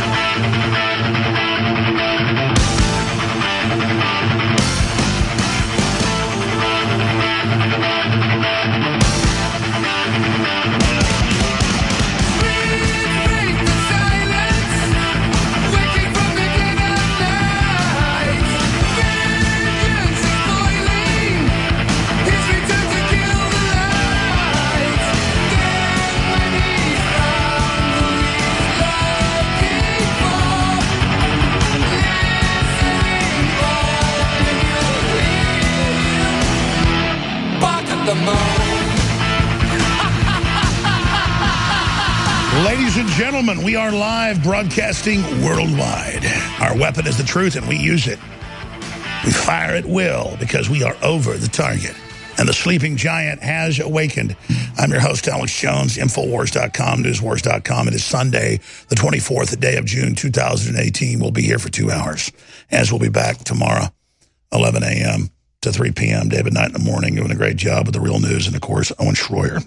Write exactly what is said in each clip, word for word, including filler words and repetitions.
Ladies and gentlemen, we are live broadcasting worldwide. Our weapon is the truth, and we use it. We fire at will because we are over the target. And the sleeping giant has awakened. I'm your host, Alex Jones, Infowars dot com, Newswars dot com. It is Sunday, the twenty-fourth, the day of June, two thousand eighteen. We'll be here for two hours, as we'll be back tomorrow, eleven a m to three p m David Knight in the morning, doing a great job with the real news, and, of course, Owen Schroyer.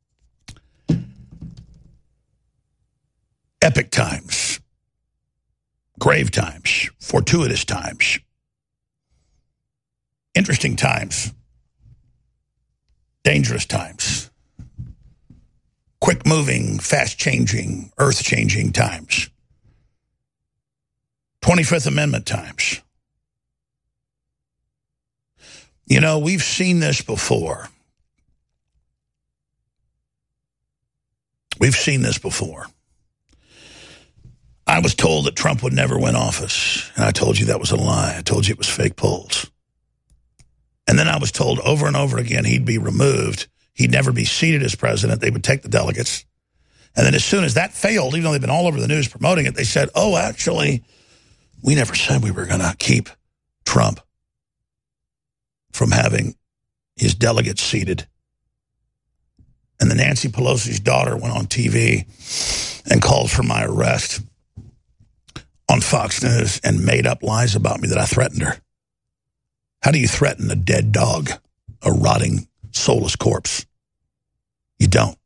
Epic times, grave times, fortuitous times, interesting times, dangerous times, quick-moving, fast-changing, earth-changing times, twenty-fifth Amendment times. You know, we've seen this before. We've seen this before. I was told that Trump would never win office, and I told you that was a lie. I told you it was fake polls. And then I was told over and over again he'd be removed. He'd never be seated as president. They would take the delegates. And then as soon as that failed, even though they've been all over the news promoting it, they said, oh, actually, we never said we were going to keep Trump from having his delegates seated. And then Nancy Pelosi's daughter went on T V and called for my arrest on Fox News and made up lies about me that I threatened her. How do you threaten a dead dog, a rotting, soulless corpse? You don't.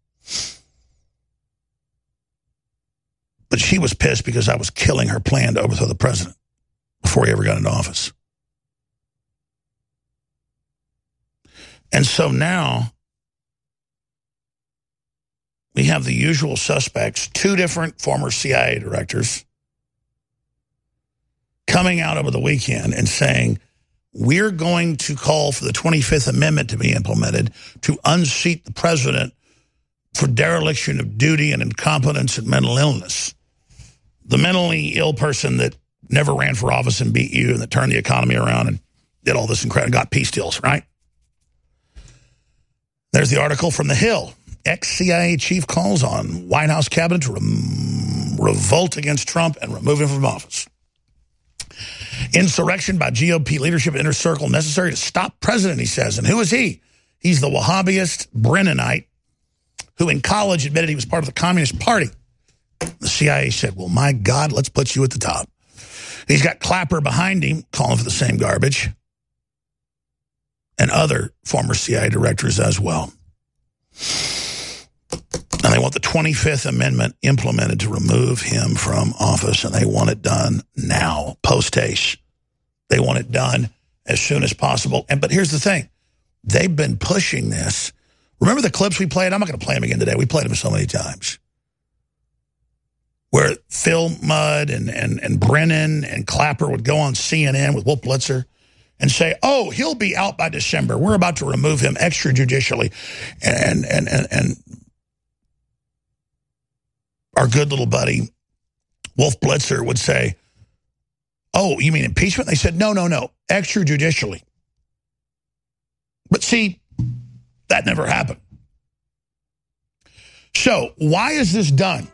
But she was pissed because I was killing her plan to overthrow the president before he ever got into office. And so now we have the usual suspects, two different former C I A directors, coming out over the weekend and saying, we're going to call for the twenty-fifth Amendment to be implemented to unseat the president for dereliction of duty and incompetence and mental illness. The mentally ill person that never ran for office and beat you and that turned the economy around and did all this incredible, got peace deals, right? There's the article from The Hill. Ex-C I A chief calls on White House cabinet to re revolt against Trump and remove him from office. Insurrection by G O P leadership inner circle necessary to stop president, he says. And who is he? He's the Wahhabist Brennanite who in college admitted he was part of the Communist Party. The C I A said, well, my God, let's put you at the top. He's got Clapper behind him calling for the same garbage. And other former C I A directors as well. And they want the twenty-fifth Amendment implemented to remove him from office, and they want it done now, post-haste. They want it done as soon as possible. And but here's the thing. They've been pushing this. Remember the clips we played? I'm not going to play them again today. We played them so many times. Where Phil Mudd and, and, and Brennan and Clapper would go on C N N with Wolf Blitzer and say, oh, he'll be out by December. We're about to remove him extrajudicially. And, and, and, and our good little buddy, Wolf Blitzer, would say, oh, you mean impeachment? They said, no, no, no, extrajudicially. But see, that never happened. So why is this done?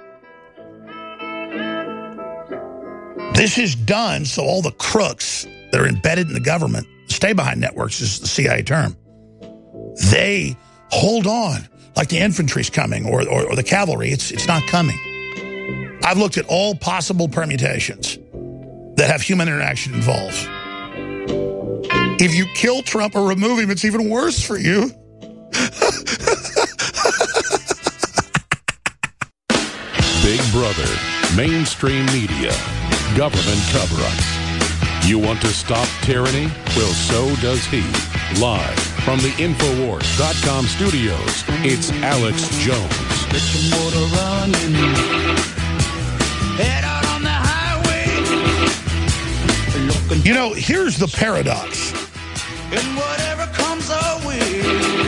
This is done so all the crooks that are embedded in the government, stay-behind networks is the C I A term, they hold on like the infantry's coming or, or, or the cavalry. It's, it's not coming. I've looked at all possible permutations that have human interaction involved. If you kill Trump or remove him, it's even worse for you. Big Brother. Mainstream media. Government cover-ups. You want to stop tyranny? Well, so does he. Live from the Infowars dot com studios, it's Alex Jones. Get your motor running. Head out on the highway. Looking You know, here's the paradox. and whatever comes our way.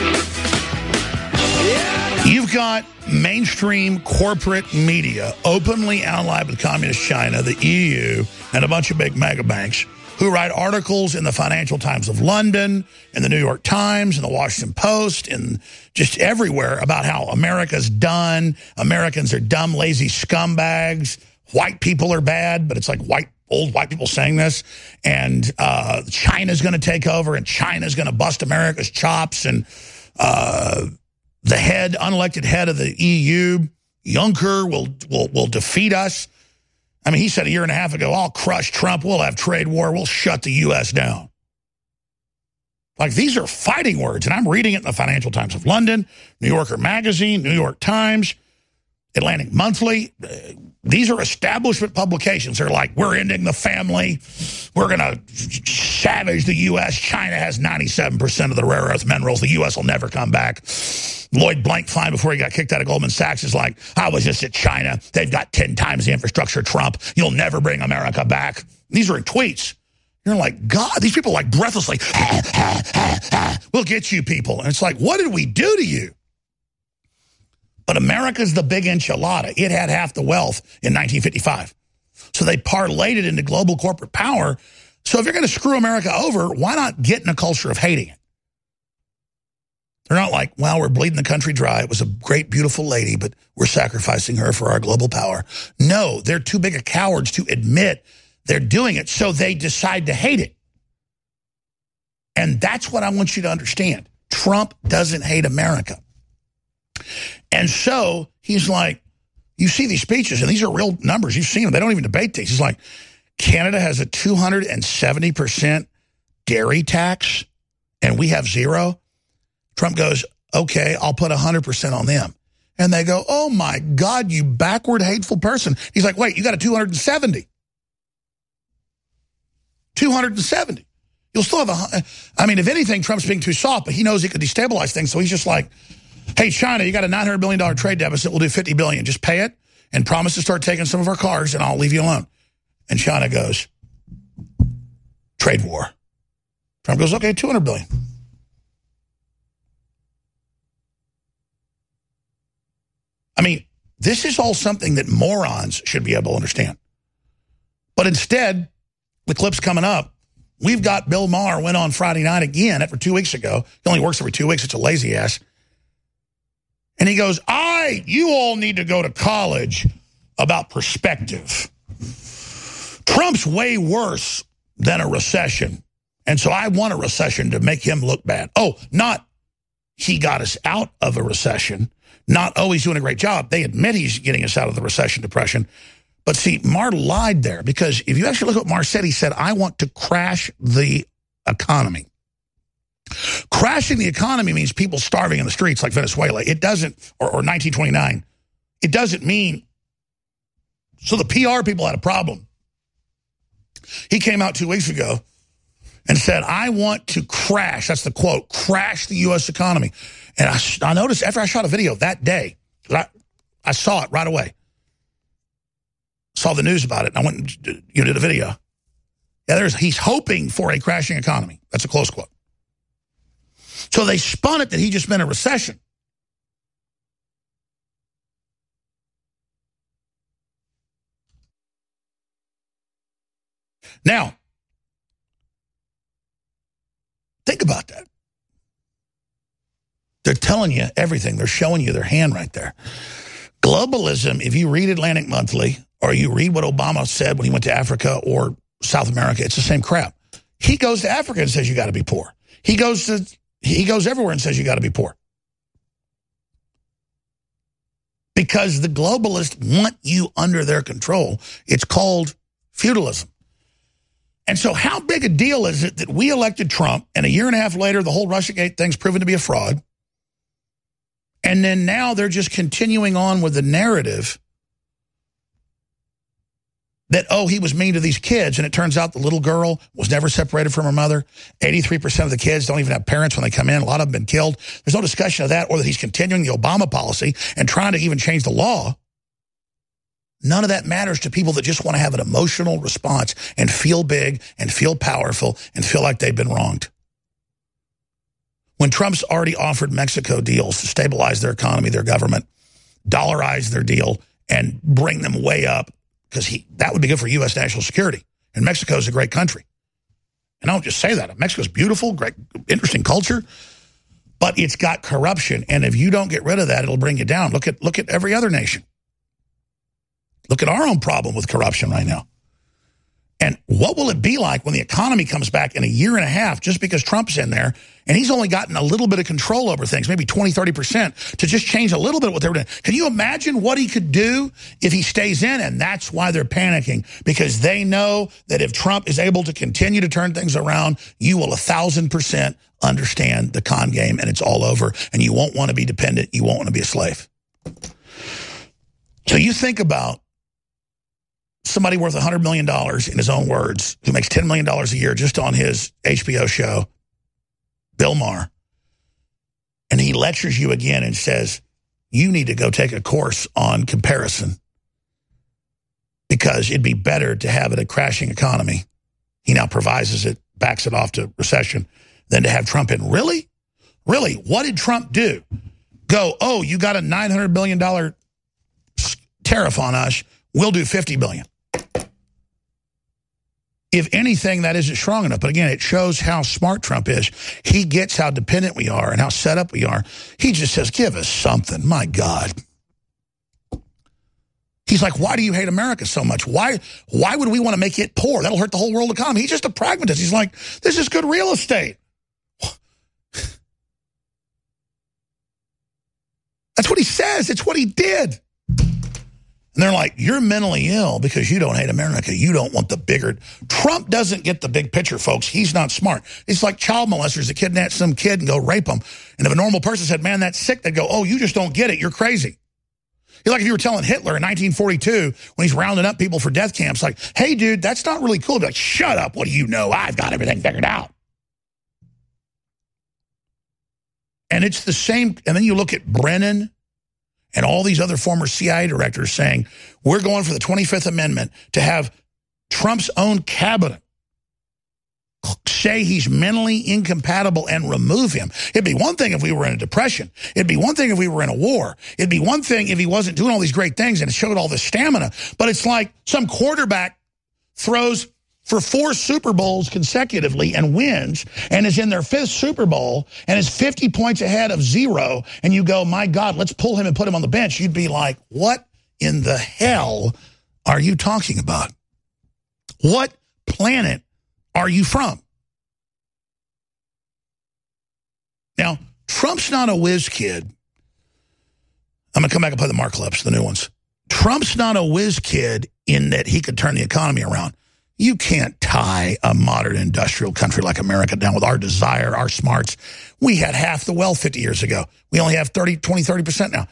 Yeah. You've got mainstream corporate media openly allied with Communist China, the E U, and a bunch of big mega banks who write articles in the Financial Times of London, in the New York Times, in the Washington Post, and just everywhere about how America's done, Americans are dumb, lazy scumbags, white people are bad, but it's like white old white people saying this, and uh, China's going to take over, and China's going to bust America's chops, and uh, the head, unelected head of the E U, Juncker, will will will defeat us. I mean, he said a year and a half ago, I'll crush Trump, we'll have trade war, we'll shut the U S down. Like, these are fighting words, and I'm reading it in the Financial Times of London, New Yorker Magazine, New York Times, Atlantic Monthly. These are establishment publications. They're like, we're ending the family. We're going to savage the U S China has ninety-seven percent of the rare earth minerals. The U S will never come back. Lloyd Blankfein, before he got kicked out of Goldman Sachs, is like, I was just at China. They've got ten times the infrastructure, Trump. You'll never bring America back. These are in tweets. You're like, God, these people are like breathlessly, ha, ha, ha, ha. We'll get you people. And it's like, what did we do to you? But America's the big enchilada. It had half the wealth in nineteen fifty-five. So they parlayed it into global corporate power. So if you're going to screw America over, why not get in a culture of hating it? They're not like, well, we're bleeding the country dry. It was a great, beautiful lady, but we're sacrificing her for our global power. No, they're too big of cowards to admit they're doing it, so they decide to hate it. And that's what I want you to understand. Trump doesn't hate America. And so he's like, you see these speeches, and these are real numbers. You've seen them. They don't even debate these. He's like, Canada has a two hundred seventy percent dairy tax, and we have zero. Trump goes, okay, I'll put one hundred percent on them. And they go, oh, my God, you backward, hateful person. He's like, wait, you got a two hundred seventy. two hundred seventy. You'll still have a, I mean, if anything, Trump's being too soft, but he knows he could destabilize things, so he's just like, hey, China, you got a nine hundred billion dollars trade deficit. We'll do fifty billion dollars. Just pay it and promise to start taking some of our cars, and I'll leave you alone. And China goes, trade war. Trump goes, okay, two hundred billion dollars. I mean, this is all something that morons should be able to understand. But instead, the clip's coming up. We've got Bill Maher went on Friday night again after two weeks ago. He only works every two weeks. It's a lazy ass. And he goes, I, you all need to go to college about perspective. Trump's way worse than a recession. And so I want a recession to make him look bad. Oh, not he got us out of a recession. Not, oh, he's doing a great job. They admit he's getting us out of the recession depression. But see, Maher lied there, because if you actually look at what Maher said, he said, I want to crash the economy. Crashing the economy means people starving in the streets like Venezuela. It doesn't, or, or nineteen twenty-nine, it doesn't mean, so the P R people had a problem. He came out two weeks ago and said, I want to crash, that's the quote, crash the U S economy. And I, I noticed after I shot a video that day, I, I saw it right away. Saw the news about it, and I went and did, you know, did a video. Yeah, there's, he's hoping for a crashing economy. That's a close quote. So they spun it that he just meant a recession. Now, think about that. They're telling you everything. They're showing you their hand right there. Globalism, if you read Atlantic Monthly, or you read what Obama said when he went to Africa or South America, it's the same crap. He goes to Africa and says you got to be poor. He goes to he goes everywhere and says you got to be poor. Because the globalists want you under their control. It's called feudalism. And so how big a deal is it that we elected Trump, and a year and a half later the whole Russiagate thing's proven to be a fraud? And then now they're just continuing on with the narrative that, oh, he was mean to these kids, and it turns out the little girl was never separated from her mother. eighty-three percent of the kids don't even have parents when they come in. A lot of them have been killed. There's no discussion of that, or that he's continuing the Obama policy and trying to even change the law. None of that matters to people that just want to have an emotional response and feel big and feel powerful and feel like they've been wronged. When Trump's already offered Mexico deals to stabilize their economy, their government, dollarize their deal, and bring them way up, because he that would be good for U S national security. And Mexico's a great country. And I don't just say that. Mexico's beautiful, great, interesting culture, but it's got corruption. And if you don't get rid of that, it'll bring you down. Look at look at every other nation. Look at our own problem with corruption right now. And what will it be like when the economy comes back in a year and a half just because Trump's in there and he's only gotten a little bit of control over things, maybe twenty, thirty percent, to just change a little bit of what they were doing? Can you imagine what he could do if he stays in? And that's why they're panicking, because they know that if Trump is able to continue to turn things around, you will a thousand percent understand the con game, and it's all over, and you won't want to be dependent. You won't want to be a slave. So you think about somebody worth one hundred million dollars, in his own words, who makes ten million dollars a year just on his H B O show, Bill Maher, and he lectures you again and says, you need to go take a course on comparison because it'd be better to have it a crashing economy. He now provises it, backs it off to recession, than to have Trump in. Really? Really? What did Trump do? Go, oh, you got a nine hundred billion dollars tariff on us, we'll do fifty billion dollars. If anything, that isn't strong enough. But again, it shows how smart Trump is. He gets how dependent we are and how set up we are. He just says, give us something. My God. He's like, why do you hate America so much? Why, why would we want to make it poor? That'll hurt the whole world economy. He's just a pragmatist. He's like, this is good real estate. That's what he says. It's what he did. And they're like, you're mentally ill because you don't hate America. You don't want the bigger. Trump doesn't get the big picture, folks. He's not smart. It's like child molesters that kidnap some kid and go rape them. And if a normal person said, man, that's sick, they'd go, oh, you just don't get it. You're crazy. It's like if you were telling Hitler in nineteen forty-two, when he's rounding up people for death camps, like, hey, dude, that's not really cool. He'd be like, shut up. What do you know? I've got everything figured out. And it's the same. And then you look at Brennan and all these other former C I A directors saying, we're going for the twenty-fifth Amendment to have Trump's own cabinet say he's mentally incompatible and remove him. It'd be one thing if we were in a depression. It'd be one thing if we were in a war. It'd be one thing if he wasn't doing all these great things and showed all this stamina. But it's like some quarterback throws for four Super Bowls consecutively and wins and is in their fifth Super Bowl and is fifty points ahead of zero, and you go, my God, let's pull him and put him on the bench. You'd be like, what in the hell are you talking about? What planet are you from? Now, Trump's not a whiz kid. I'm going to come back and play the Mark clips, the new ones. Trump's not a whiz kid in that he could turn the economy around. You can't tie a modern industrial country like America down with our desire, our smarts. We had half the wealth fifty years ago. We only have thirty, twenty, thirty percent now.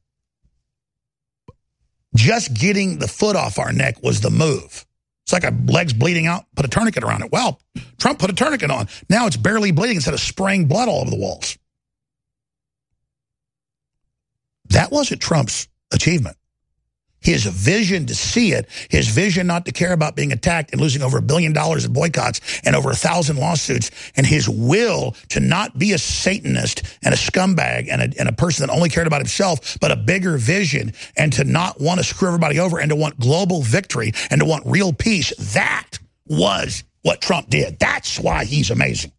Just getting the foot off our neck was the move. It's like a leg's bleeding out, put a tourniquet around it. Well, Trump put a tourniquet on. Now it's barely bleeding instead of spraying blood all over the walls. That wasn't Trump's achievement. His vision to see it, his vision not to care about being attacked and losing over a billion dollars in boycotts and over a thousand lawsuits, and his will to not be a Satanist and a scumbag and a, and a person that only cared about himself, but a bigger vision, and to not want to screw everybody over and to want global victory and to want real peace. That was what Trump did. That's why he's amazing.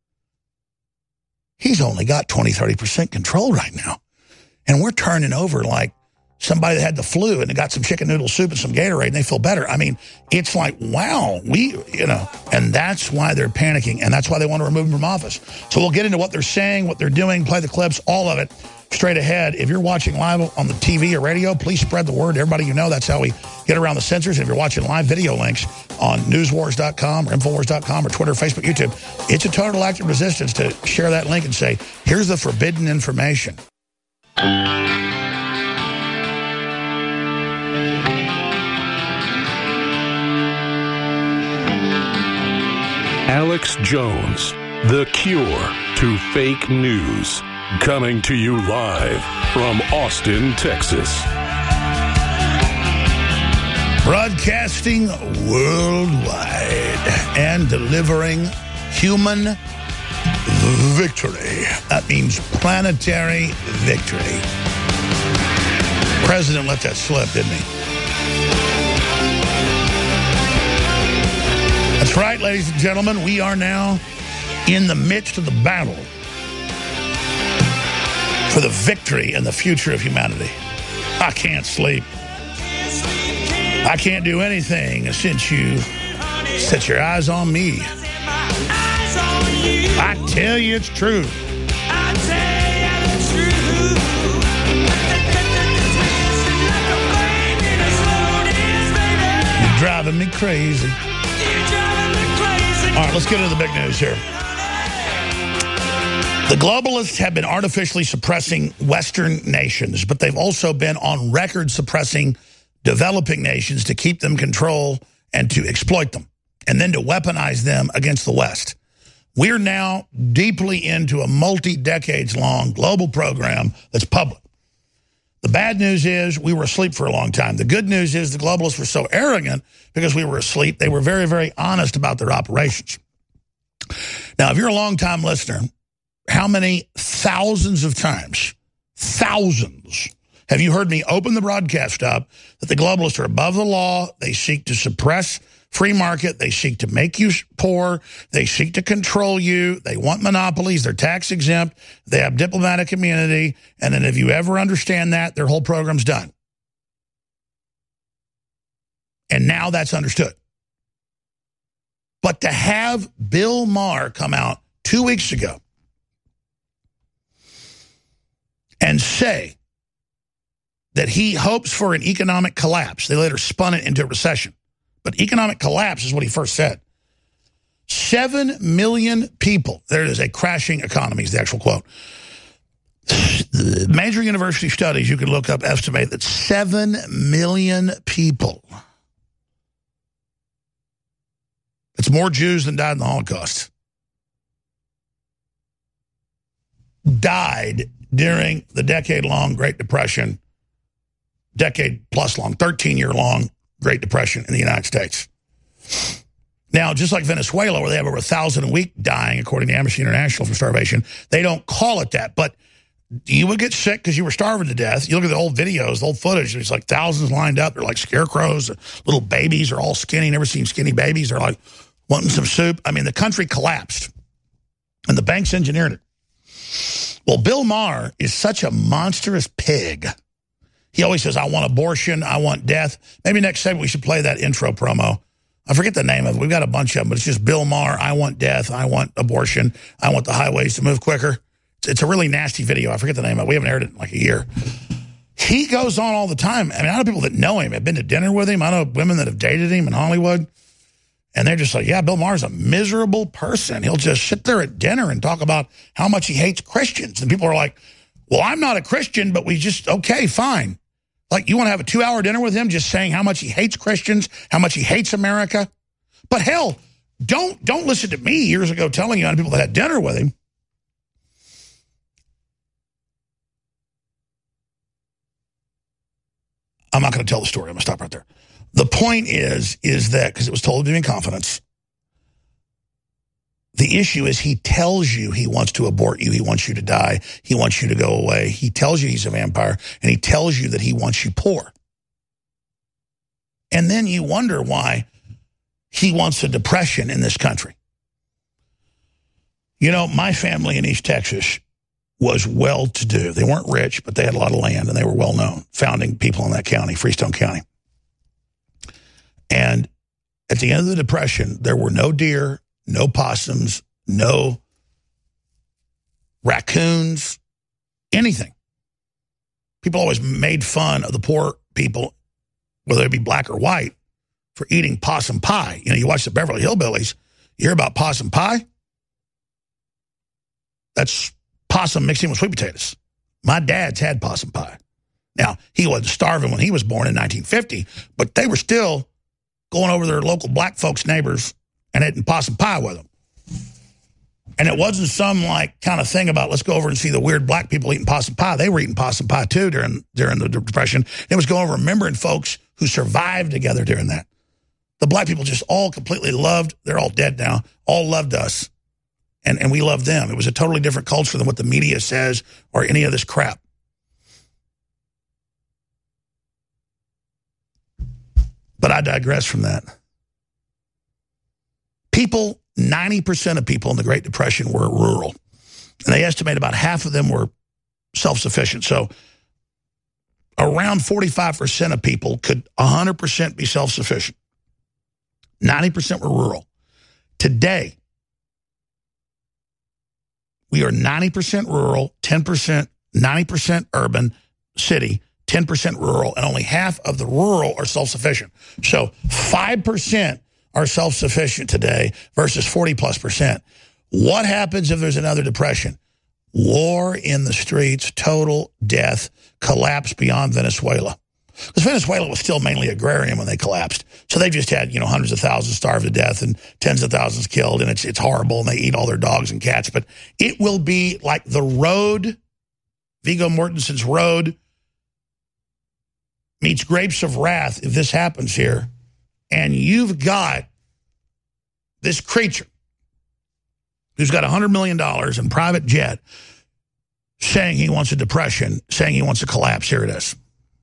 He's only got twenty, thirty percent control right now. And we're turning over like somebody that had the flu and they got some chicken noodle soup and some Gatorade and they feel better. I mean, it's like, wow, we, you know, and that's why they're panicking, and that's why they want to remove him from office. So we'll get into what they're saying, what they're doing, play the clips, all of it straight ahead. If you're watching live on the T V or radio, please spread the word. Everybody you know, that's how we get around the censors. And if you're watching live video links on newswars dot com or infowars dot com or Twitter, Facebook, YouTube, it's a total act of resistance to share that link and say, here's the forbidden information. Alex Jones, the cure to fake news. Coming to you live from Austin, Texas. Broadcasting worldwide and delivering human victory. That means planetary victory. The president let that slip, didn't he? That's right, ladies and gentlemen. We are now in the midst of the battle for the victory and the future of humanity. I can't sleep. I can't do anything since you set your eyes on me. I tell you it's true. You're driving me crazy. All right, let's get into the big news here. The globalists have been artificially suppressing Western nations, but they've also been on record suppressing developing nations to keep them control and to exploit them, and then to weaponize them against the West. We're now deeply into a multi-decades-long global program that's public. The bad news is we were asleep for a long time. The good news is the globalists were so arrogant because we were asleep, they were very, very honest about their operations. Now, if you're a long-time listener, how many thousands of times, thousands, have you heard me open the broadcast up that the globalists are above the law, they seek to suppress free market, they seek to make you poor, they seek to control you, they want monopolies, they're tax exempt, they have diplomatic immunity, and then if you ever understand that, their whole program's done. And now that's understood. But to have Bill Maher come out two weeks ago and say that he hopes for an economic collapse, they later spun it into a recession. But economic collapse is what he first said. Seven million people, there it is, a crashing economy is the actual quote. The major university studies you can look up estimate that seven million people, it's more Jews than died in the Holocaust, died during the decade-long Great Depression, decade-plus long, thirteen-year-long Great Depression in the United States. Now, just like Venezuela, where they have over a thousand a week dying, according to Amnesty International, from starvation, they don't call it that. But you would get sick because you were starving to death. You look at the old videos, the old footage, there's like thousands lined up. They're like scarecrows. Little babies are all skinny. Never seen skinny babies. They're like wanting some soup. I mean, the country collapsed, and the banks engineered it. Well, Bill Maher is such a monstrous pig. He always says, I want abortion, I want death. Maybe next segment we should play that intro promo. I forget the name of it. We've got a bunch of them, but it's just Bill Maher, I want death, I want abortion, I want the highways to move quicker. It's, it's a really nasty video. I forget the name of it. We haven't aired it in like a year. He goes on all the time. I mean, I know people that know him, have been to dinner with him. I know women that have dated him in Hollywood. And they're just like, yeah, Bill Maher's a miserable person. He'll just sit there at dinner and talk about how much he hates Christians. And people are like, well, I'm not a Christian, but we just, okay, fine. Like, you want to have a two-hour dinner with him just saying how much he hates Christians, how much he hates America? But hell, don't don't listen to me years ago telling you on people that had dinner with him. I'm not going to tell the story. I'm going to stop right there. The point is, is that, because it was told to me in confidence, the issue is he tells you he wants to abort you. He wants you to die. He wants you to go away. He tells you he's a vampire, and he tells you that he wants you poor. And then you wonder why he wants a depression in this country. You know, my family in East Texas was well-to-do. They weren't rich, but they had a lot of land, and they were well-known, founding people in that county, Freestone County. And at the end of the Depression, there were no deer, no possums, no raccoons, anything. People always made fun of the poor people, whether they be black or white, for eating possum pie. You know, you watch the Beverly Hillbillies, you hear about possum pie? That's possum mixed in with sweet potatoes. My dad's had possum pie. Now, he wasn't starving when he was born in nineteen fifty, but they were still going over their local black folks' neighbors and eating possum pie with them. And it wasn't some like kind of thing about let's go over and see the weird black people eating possum pie. They were eating possum pie too during during the Depression. It was going over remembering folks who survived together during that. The black people just all completely loved, they're all dead now, all loved us. And, and we loved them. It was a totally different culture than what the media says or any of this crap. But I digress from that. People, ninety percent of people in the Great Depression were rural. And they estimate about half of them were self-sufficient. So around forty-five percent of people could one hundred percent be self-sufficient. ninety percent were rural. Today, we are ninety percent rural, ten percent, ninety percent urban city, ten percent rural, and only half of the rural are self-sufficient. So five percent are self-sufficient today versus forty plus percent. What happens if there's another depression? War in the streets, total death, collapse beyond Venezuela. Because Venezuela was still mainly agrarian when they collapsed. So they just had, you know, hundreds of thousands starved to death and tens of thousands killed, and it's it's horrible, and they eat all their dogs and cats. But it will be like the road, Viggo Mortensen's Road, meets Grapes of Wrath if this happens here. And you've got this creature who's got one hundred million dollars in private jet saying he wants a depression, saying he wants a collapse. Here it is.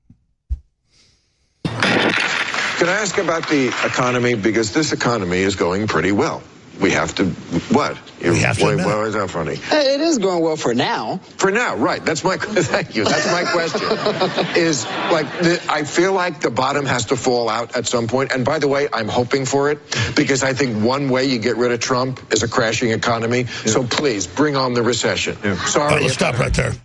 Can I ask about the economy? Because this economy is going pretty well. We have to, what? We have to Why, admit why it. is that funny? It is going well for now. For now, right. That's my, thank you. That's my question. Is like, the, I feel like the bottom has to fall out at some point. And by the way, I'm hoping for it because I think one way you get rid of Trump is a crashing economy. Yeah. So please, bring on the recession. Yeah. Sorry. All right, let's stop right there.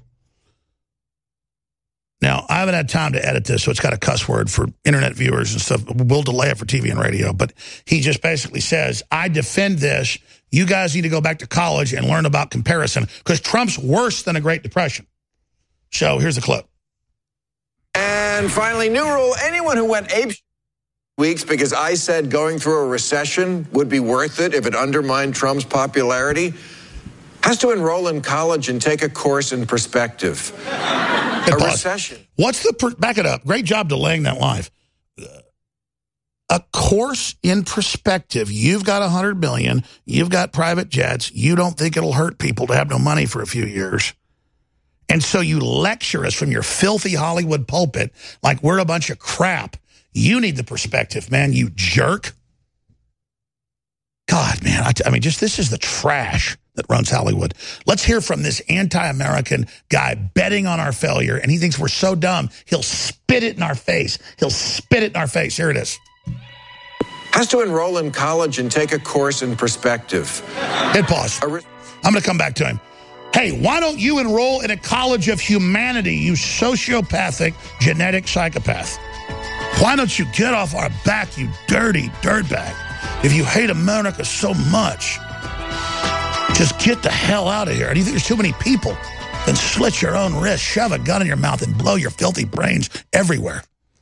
Now, I haven't had time to edit this, so it's got a cuss word for internet viewers and stuff. We'll delay it for T V and radio. But he just basically says, I defend this. You guys need to go back to college and learn about comparison because Trump's worse than a Great Depression. So here's the clip. And finally, new rule. Anyone who went ape weeks because I said going through a recession would be worth it if it undermined Trump's popularity has to enroll in college and take a course in perspective. A pause. Recession. What's the, per back it up. Great job delaying that live. A course in perspective. You've got a hundred billion. You've got private jets. You don't think it'll hurt people to have no money for a few years. And so you lecture us from your filthy Hollywood pulpit like we're a bunch of crap. You need the perspective, man, you jerk. God, man, I, I mean, just this is the trash that runs Hollywood. Let's hear from this anti-American guy betting on our failure, and he thinks we're so dumb, he'll spit it in our face. He'll spit it in our face. Here it is. Has to enroll in college and take a course in perspective. Hit pause. I'm going to come back to him. Hey, why don't you enroll in a college of humanity, you sociopathic genetic psychopath? Why don't you get off our back, you dirty dirtbag? If you hate America so much, just get the hell out of here. Do you think there's too many people? Then slit your own wrist, shove a gun in your mouth, and blow your filthy brains everywhere.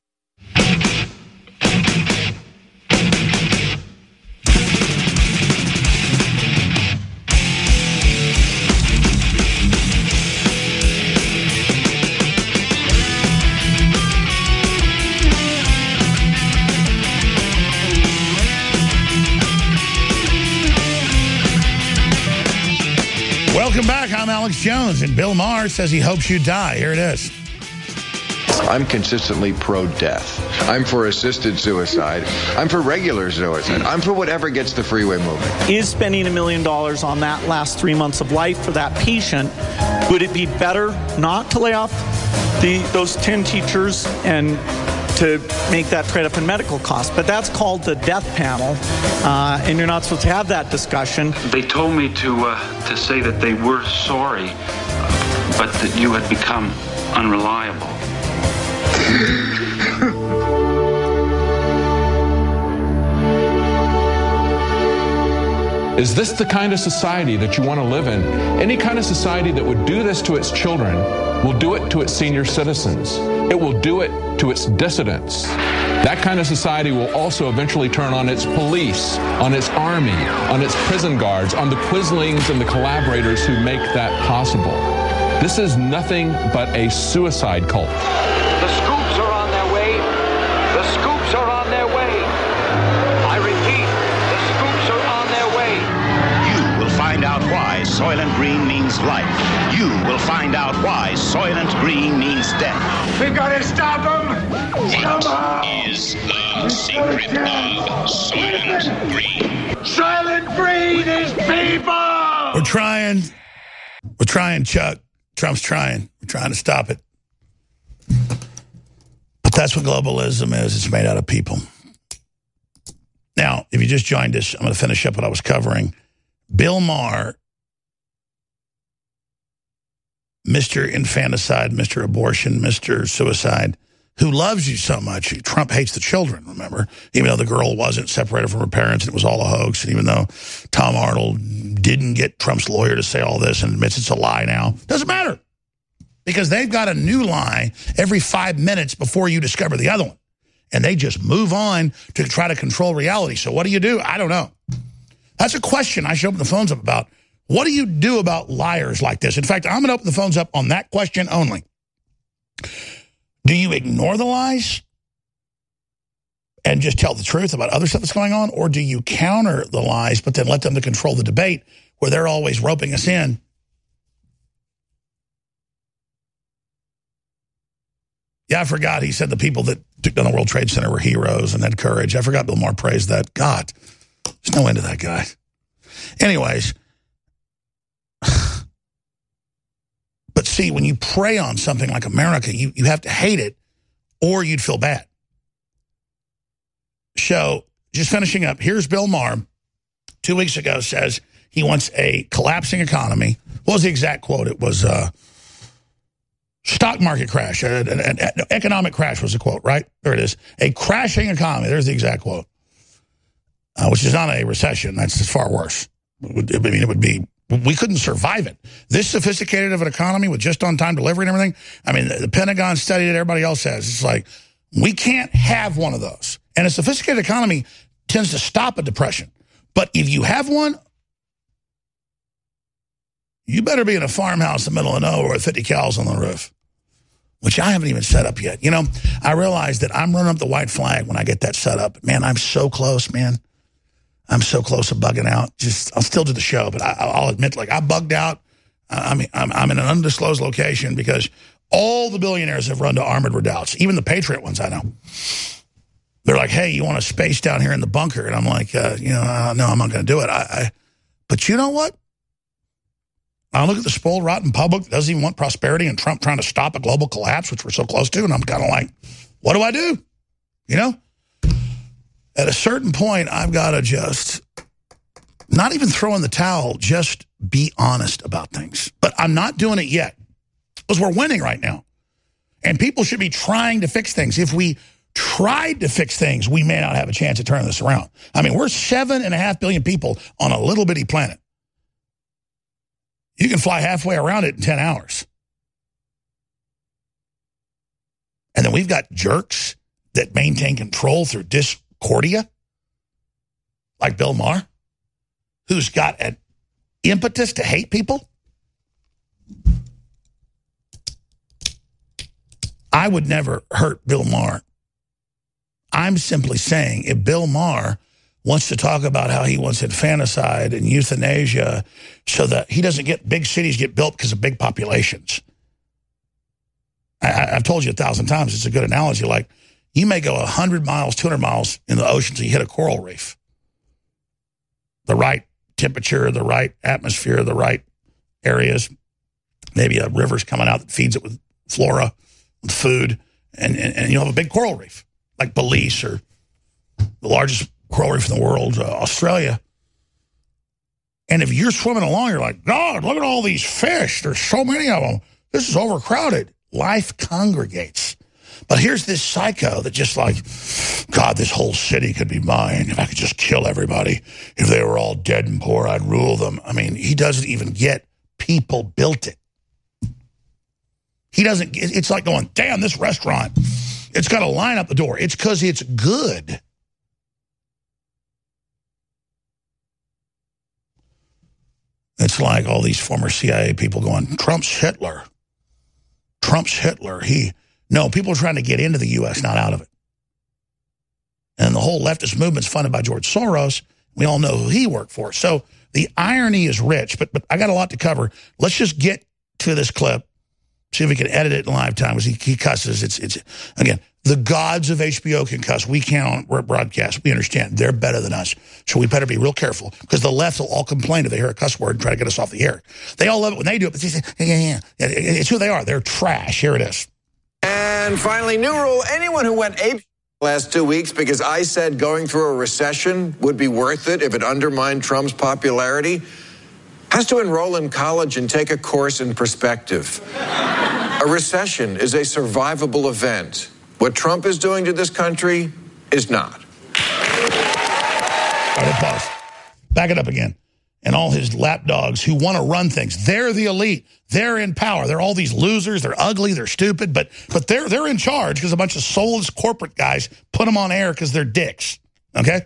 Welcome back. I'm Alex Jones, and Bill Maher says he hopes you die. Here it is. I'm consistently pro-death. I'm for assisted suicide. I'm for regular suicide. I'm for whatever gets the freeway moving. Is spending a million dollars on that last three months of life for that patient, would it be better not to lay off the those ten teachers and to make that trade up in medical costs? But that's called the death panel, uh, and you're not supposed to have that discussion. They told me to uh, to say that they were sorry, but that you had become unreliable. Is this the kind of society that you want to live in? Any kind of society that would do this to its children will do it to its senior citizens. It will do it to its dissidents. That kind of society will also eventually turn on its police, on its army, on its prison guards, on the quislings and the collaborators who make that possible. This is nothing but a suicide cult. The scoops are on their way. The scoops are on their way. I repeat, the scoops are on their way. You will find out why Soylent Green means life. You will find out why Soylent Green means death. We gotta stop them! What is the secret of Soylent Green? Soylent Green is people! We're trying. We're trying, Chuck. Trump's trying. We're trying to stop it. But that's what globalism is. It's made out of people. Now, if you just joined us, I'm going to finish up what I was covering. Bill Maher, Mister Infanticide, Mister Abortion, Mister Suicide, who loves you so much. Trump hates the children, remember? Even though the girl wasn't separated from her parents and it was all a hoax, and even though Tom Arnold didn't get Trump's lawyer to say all this and admits it's a lie now, doesn't matter. Because they've got a new lie every five minutes before you discover the other one. And they just move on to try to control reality. So what do you do? I don't know. That's a question I should open the phones up about. What do you do about liars like this? In fact, I'm going to open the phones up on that question only. Do you ignore the lies and just tell the truth about other stuff that's going on? Or do you counter the lies but then let them to control the debate where they're always roping us in? Yeah, I forgot. He said the people that took down the World Trade Center were heroes and had courage. I forgot Bill Maher praised that. God, there's no end to that guy. Anyways, but see, when you prey on something like America, you, you have to hate it or you'd feel bad. So, just finishing up, here's Bill Maher, two weeks ago, says he wants a collapsing economy. What was the exact quote? It was uh, stock market crash. An, an, an economic crash was the quote, right? There it is. A crashing economy. There's the exact quote, uh, which is not a recession. That's far worse. It would, I mean, it would be... We couldn't survive it. This sophisticated of an economy with just on-time delivery and everything, I mean, the, the Pentagon studied it, everybody else has. It's like, we can't have one of those. And a sophisticated economy tends to stop a depression. But if you have one, you better be in a farmhouse in the middle of nowhere with fifty cows on the roof, which I haven't even set up yet. You know, I realize that I'm running up the white flag when I get that set up. Man, I'm so close, man. I'm so close to bugging out. Just, I'll still do the show, but I, I'll admit, like, I bugged out. I mean, I'm, I'm in an undisclosed location because all the billionaires have run to armored redoubts, even the Patriot ones I know. They're like, hey, you want a space down here in the bunker? And I'm like, uh, you know, uh, no, I'm not going to do it. I, I, but you know what? I look at the spoiled, rotten public that doesn't even want prosperity and Trump trying to stop a global collapse, which we're so close to, and I'm kind of like, what do I do? You know? At a certain point, I've got to just not even throw in the towel, just be honest about things. But I'm not doing it yet because we're winning right now. And people should be trying to fix things. If we tried to fix things, we may not have a chance of turning this around. I mean, we're seven and a half billion people on a little bitty planet. You can fly halfway around it in ten hours. And then we've got jerks that maintain control through dis. Cordia, like Bill Maher, who's got an impetus to hate people. I would never hurt Bill Maher. I'm simply saying if Bill Maher wants to talk about how he wants infanticide and euthanasia so that he doesn't get big cities get built because of big populations. I, I've told you a thousand times, it's a good analogy, like, you may go one hundred miles, two hundred miles in the ocean till you hit a coral reef. The right temperature, the right atmosphere, the right areas. Maybe a river's coming out that feeds it with flora, with food, and, and, and you'll have a big coral reef, like Belize or the largest coral reef in the world, uh, Australia. And if you're swimming along, you're like, God, look at all these fish. There's so many of them. This is overcrowded. Life congregates. But here's this psycho that just like, God, this whole city could be mine. If I could just kill everybody. If they were all dead and poor, I'd rule them. I mean, he doesn't even get people built it. He doesn't, it's like going, damn, this restaurant It's got a line up the door. It's because it's good. It's like all these former C I A people going, Trump's Hitler. Trump's Hitler. He No, people are trying to get into the U S, not out of it. And the whole leftist movement's funded by George Soros. We all know who he worked for. So the irony is rich, but, but I got a lot to cover. Let's just get to this clip, see if we can edit it in live time, because he, he cusses. It's, it's again, the gods of H B O can cuss. We can't on broadcast. We understand. They're better than us. So we better be real careful, because the left will all complain if they hear a cuss word and try to get us off the air. They all love it when they do it, but they say, yeah, yeah, yeah. It's who they are. They're trash. Here it is. And finally, new rule. Anyone who went ape last two weeks because I said going through a recession would be worth it if it undermined Trump's popularity has to enroll in college and take a course in perspective. A recession is a survivable event. What Trump is doing to this country is not. All right, pause. Back it up again. And all his lapdogs who want to run things. They're the elite. They're in power. They're all these losers. They're ugly. They're stupid. But but they're they're in charge because a bunch of soulless corporate guys put them on air because they're dicks. Okay?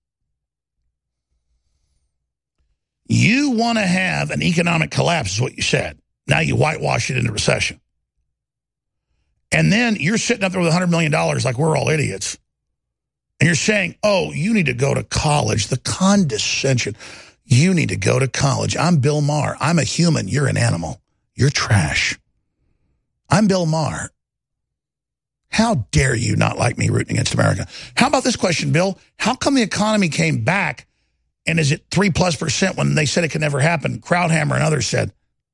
You want to have an economic collapse is what you said. Now you whitewash it into recession. And then you're sitting up there with one hundred million dollars like we're all idiots. And you're saying, oh, you need to go to college. The condescension. You need to go to college. I'm Bill Maher. I'm a human. You're an animal. You're trash. I'm Bill Maher. How dare you not like me rooting against America? How about this question, Bill? How come the economy came back and is it three plus percent when they said it could never happen? Krauthammer and others said.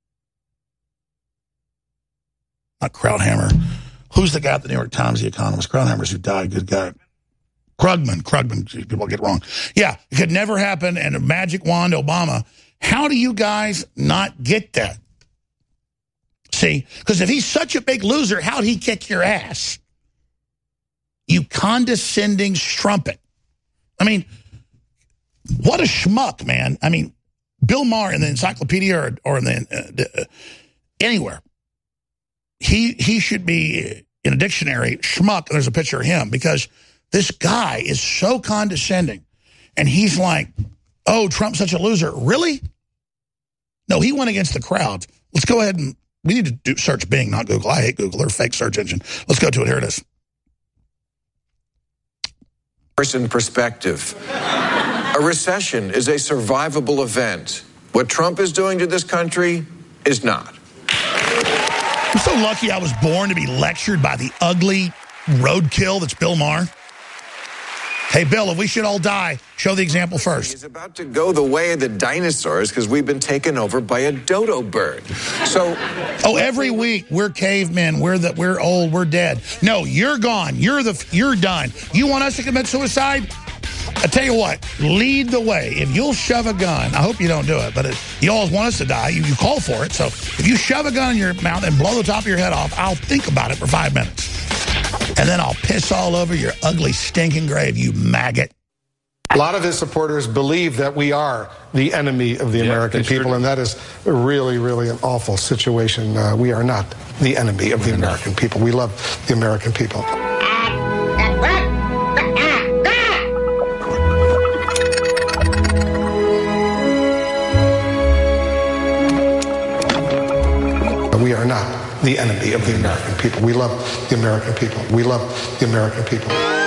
Not Krauthammer. Who's the guy at the New York Times, the economist? Krauthammer's who died. Good guy. Krugman, Krugman, people get it wrong. Yeah, it could never happen, and a magic wand Obama. How do you guys not get that? See, because if he's such a big loser, how'd he kick your ass? You condescending strumpet. I mean, what a schmuck, man. I mean, Bill Maher in the encyclopedia or, or in the, uh, anywhere, he, he should be in a dictionary, schmuck, and there's a picture of him, because this guy is so condescending. And he's like, oh, Trump's such a loser. Really? No, he went against the crowd. Let's go ahead and, we need to do search Bing, not Google. I hate Google. They're a fake search engine. Let's go to it. Here it is. In perspective. A recession is a survivable event. What Trump is doing to this country is not. I'm so lucky I was born to be lectured by the ugly roadkill that's Bill Maher. Hey, Bill, if we should all die, show the example first. He's about to go the way of the dinosaurs because we've been taken over by a dodo bird. So, oh, every week we're cavemen, we're the, we're old, we're dead. No, you're gone. You're the you're done. You want us to commit suicide? I tell you what, lead the way. If you'll shove a gun, I hope you don't do it, but if you always want us to die, you, you call for it. So if you shove a gun in your mouth and blow the top of your head off, I'll think about it for five minutes. And then I'll piss all over your ugly, stinking grave, you maggot. A lot of his supporters believe that we are the enemy of the yeah, American people, sure. And that is really, really an awful situation. Uh, we are not the enemy of the American people. We love the American people. We are not the enemy of the American people. We love the American people. We love the American people.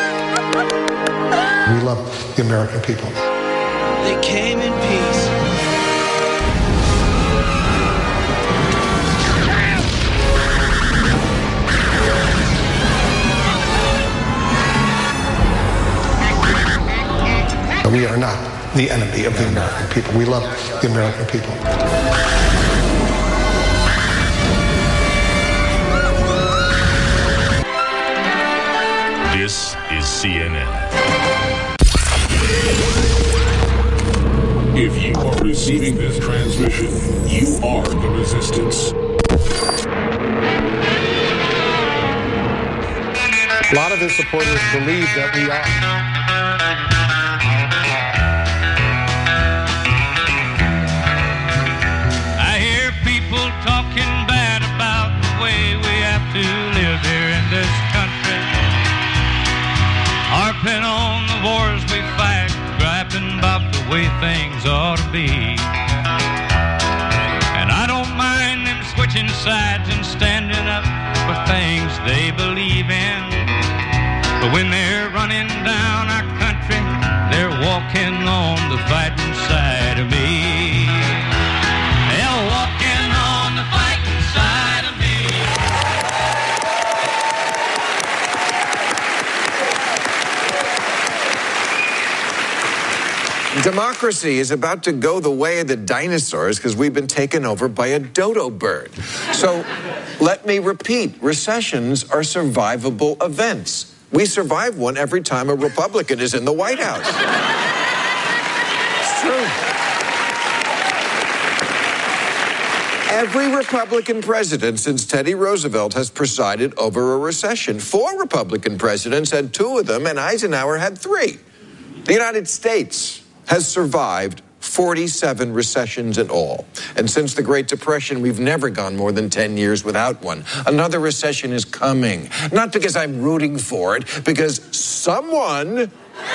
We love the American people. They came in peace. We are not the enemy of the American people. We love the American people. This is C N N. If you are receiving this transmission, you are the resistance. A lot of his supporters believe that we are. I hear people talking bad about the way we have to live here in this country. way things ought to be. And I don't mind them switching sides and standing up for things they believe in. But when they're running down our country, they're walking on the fighting side of me. They're walking on the fighting side of me. Democracy is about to go the way of the dinosaurs because we've been taken over by a dodo bird. So let me repeat, recessions are survivable events. We survive one every time a Republican is in the White House. It's true. Every Republican president since Teddy Roosevelt has presided over a recession. Four Republican presidents had two of them, and Eisenhower had three. The United States has survived forty-seven recessions in all. And since the Great Depression, we've never gone more than ten years without one. Another recession is coming. Not because I'm rooting for it, because someone...